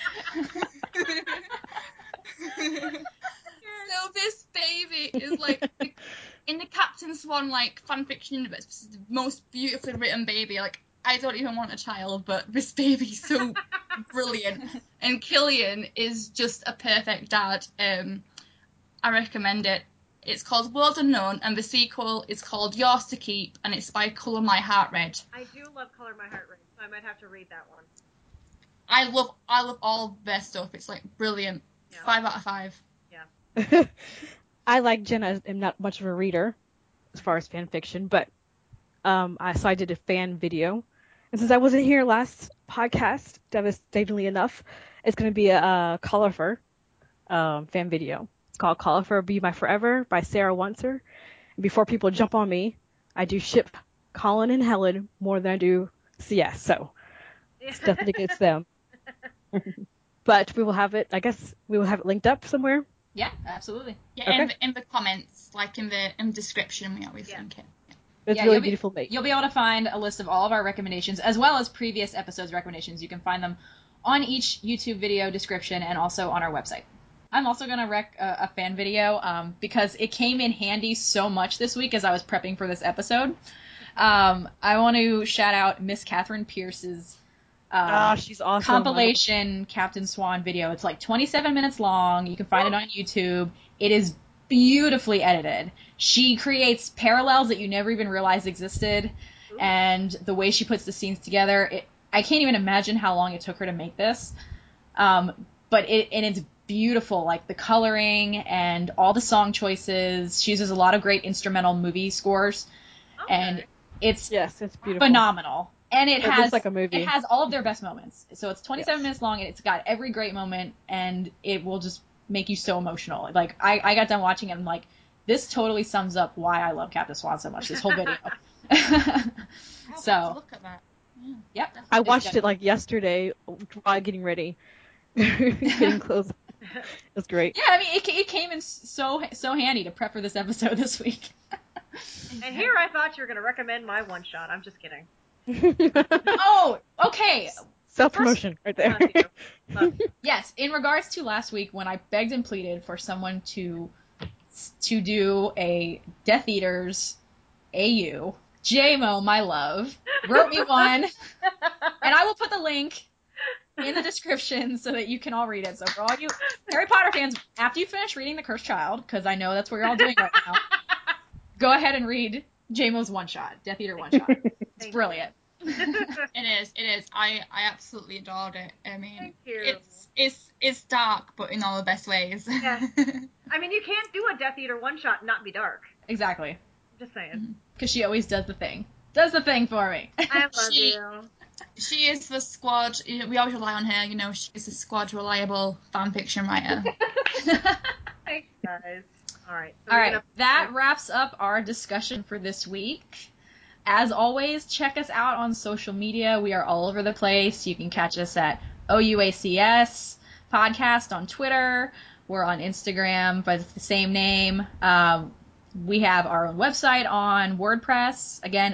So this baby is like in the Captain Swan like fanfiction universe, this is the most beautifully written baby. Like I don't even want a child, but this baby's so brilliant. And Killian is just a perfect dad. I recommend it. It's called World Unknown, and the sequel is called Yours to Keep, and it's by Colour My Heart Red. I do love Color My Heart Red, so I might have to read that one. I love all their stuff. It's like brilliant. Yeah. 5 out of 5. I, like Jenna, am not much of a reader as far as fan fiction, but I did a fan video. And since I wasn't here last podcast, devastatingly enough, it's going to be a Colifer fan video. It's called Colifer Be My Forever by Sarah Wantzer. And before people jump on me, I do ship Colin and Helen more than I do CS, so it's definitely against them. But we will have it, I guess we will have it linked up somewhere. Yeah, absolutely. Yeah, Okay. in the comments, like in the description, we always link it. It's Yeah, really you'll be- beautiful make. You'll be able to find a list of all of our recommendations, as well as previous episodes' recommendations. You can find them on each YouTube video description and also on our website. I'm also going to rec a fan video because it came in handy so much this week as I was prepping for this episode. I want to shout out Miss Catherine Pierce's She's awesome. compilation Captain Swan video. It's like 27 minutes long. You can find it on YouTube. It is beautifully edited. She creates parallels that you never even realized existed, and the way she puts the scenes together, I can't even imagine how long it took her to make this. But it's beautiful, like the coloring and all the song choices. She uses a lot of great instrumental movie scores, and it's beautiful, phenomenal. And it looks like a movie. It has all of their best moments. So it's 27 minutes long, and it's got every great moment, and it will just make you so emotional. Like, I got done watching it, and I'm like, this totally sums up why I love Captain Swan so much, this whole video. So, look at that. Yep. I watched it like yesterday while getting ready. Getting close. It was great. Yeah, I mean, it came in so handy to prep for this episode this week. And here I thought you were going to recommend my one shot. I'm just kidding. Oh, okay. Self-promotion right there. Yes, in regards to last week when I begged and pleaded for someone to do a Death Eaters AU, JMO, my love, wrote me one, and I will put the link in the description so that you can all read it. So for all you Harry Potter fans, after you finish reading The Cursed Child, because I know that's what you're all doing right now, go ahead and read JMO's one-shot, Death Eater one-shot. It's brilliant. It is. I absolutely adored it. I mean, Thank you. It's dark, but in all the best ways. Yeah. I mean, you can't do a Death Eater one-shot and not be dark. Exactly. Just saying. Because she always does the thing. Does the thing for me. I love you. She is the squad. You know, we always rely on her. You know, she's the squad reliable fan fiction writer. Thanks, guys. All right. So All right. That wraps up our discussion for this week. As always, check us out on social media. We are all over the place. You can catch us at OUACS Podcast on Twitter. We're on Instagram by the same name. We have our own website on WordPress. Again,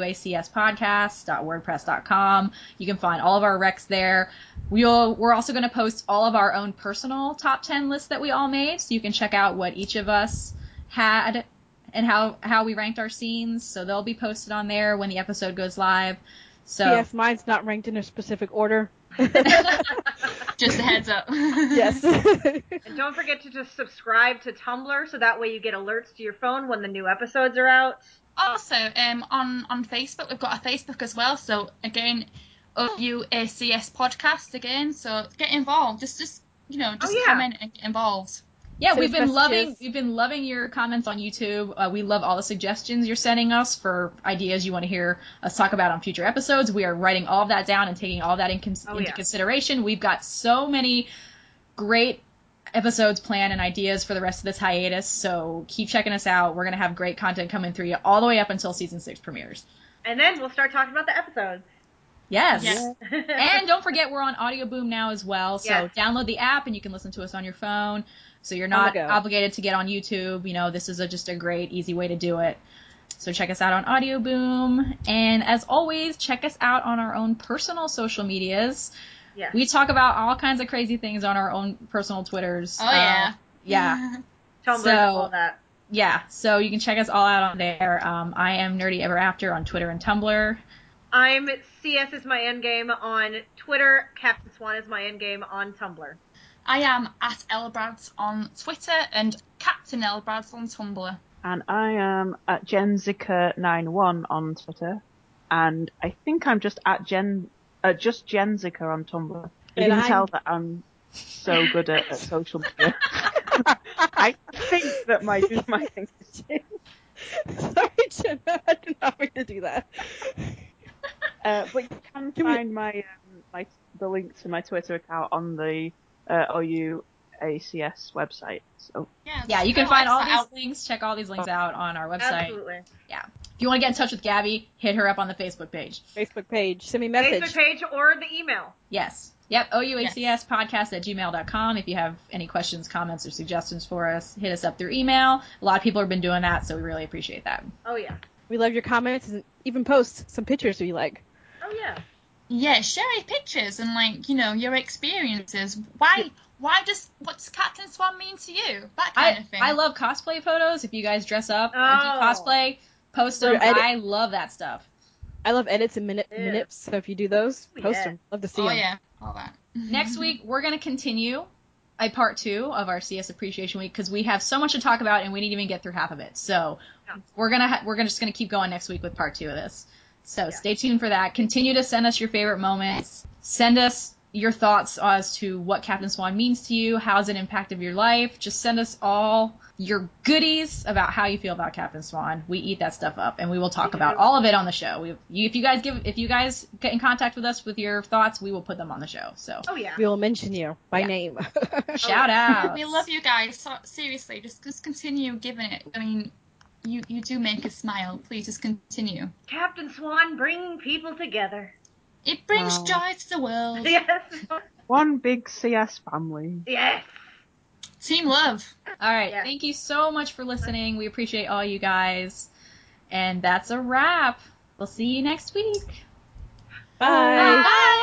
ouacspodcast.wordpress.com. You can find all of our recs there. We're also going to post all of our own personal top 10 lists that we all made, so you can check out what each of us had and how we ranked our scenes. So they'll be posted on there when the episode goes live. So yes, mine's not ranked in a specific order. Just a heads up. Yes. And don't forget to just subscribe to Tumblr so that way you get alerts to your phone when the new episodes are out. Also, on Facebook, we've got a Facebook as well. So again, OUACS Podcast again. So get involved. Just comment and get involved. Yeah, Send we've been messages. loving your comments on YouTube. We love all the suggestions you're sending us for ideas you want to hear us talk about on future episodes. We are writing all of that down and taking all that into consideration. We've got so many great episodes planned and ideas for the rest of this hiatus, so keep checking us out. We're going to have great content coming through you all the way up until Season 6 premieres. And then we'll start talking about the episodes. Yes. And don't forget, we're on Audio Boom now as well, so download the app and you can listen to us on your phone. So you're not obligated to get on YouTube. You know, this is just a great, easy way to do it. So check us out on Audio Boom. And as always, check us out on our own personal social medias. Yeah. We talk about all kinds of crazy things on our own personal Twitters. Oh, yeah. Yeah. Tumblr and all that. Yeah. So you can check us all out on there. I am Nerdy Ever After on Twitter and Tumblr. I'm CS is my endgame on Twitter. Captain Swan is my endgame on Tumblr. I am at Elbrads on Twitter and Captain Elbrads on Tumblr. And I am at Jenzica91 on Twitter. And I think I'm just at just Jenzica on Tumblr. You can tell that I'm so good at social media. I think that my thing is Sorry, Jenna. I did not mean to do that. but you can find the link to my Twitter account on the OUACS website. So yeah, you can find all these links. Check all these links out on our website. Absolutely. Yeah. If you want to get in touch with Gabby, hit her up on the Facebook page. Send me a message. Facebook page or the email. Yes. Yep. ouacspodcast@gmail.com. If you have any questions, comments, or suggestions for us, hit us up through email. A lot of people have been doing that, so we really appreciate that. Oh, yeah. We love your comments and even post some pictures if you like. Oh, yeah. Yeah, share your pictures and, your experiences. What's Captain Swan mean to you? That kind of thing. I love cosplay photos. If you guys dress up and do cosplay, post them. I love that stuff. I love edits and minutes, so if you do those, post them. Love to see them. Oh, yeah. All that. Next week, we're going to continue a part 2 of our CS Appreciation Week because we have so much to talk about and we didn't even get through half of it. So we're just gonna keep going next week with part 2 of this. So stay tuned for that. Continue to send us your favorite moments. Send us your thoughts as to what Captain Swan means to you. How's it impacted your life? Just send us all your goodies about how you feel about Captain Swan. We eat that stuff up, and we will talk about all of it on the show. If you guys get in contact with us with your thoughts, we will put them on the show. So we will mention you by name. Shout out. We love you guys. So, seriously, just continue giving it. I mean, you do make us smile. Please just continue. Captain Swan bringing people together. It brings joy to the world. Yes. One big CS family. Yes. Team love. All right. Thank you so much for listening. We appreciate all you guys. And that's a wrap. We'll see you next week. Bye. Bye.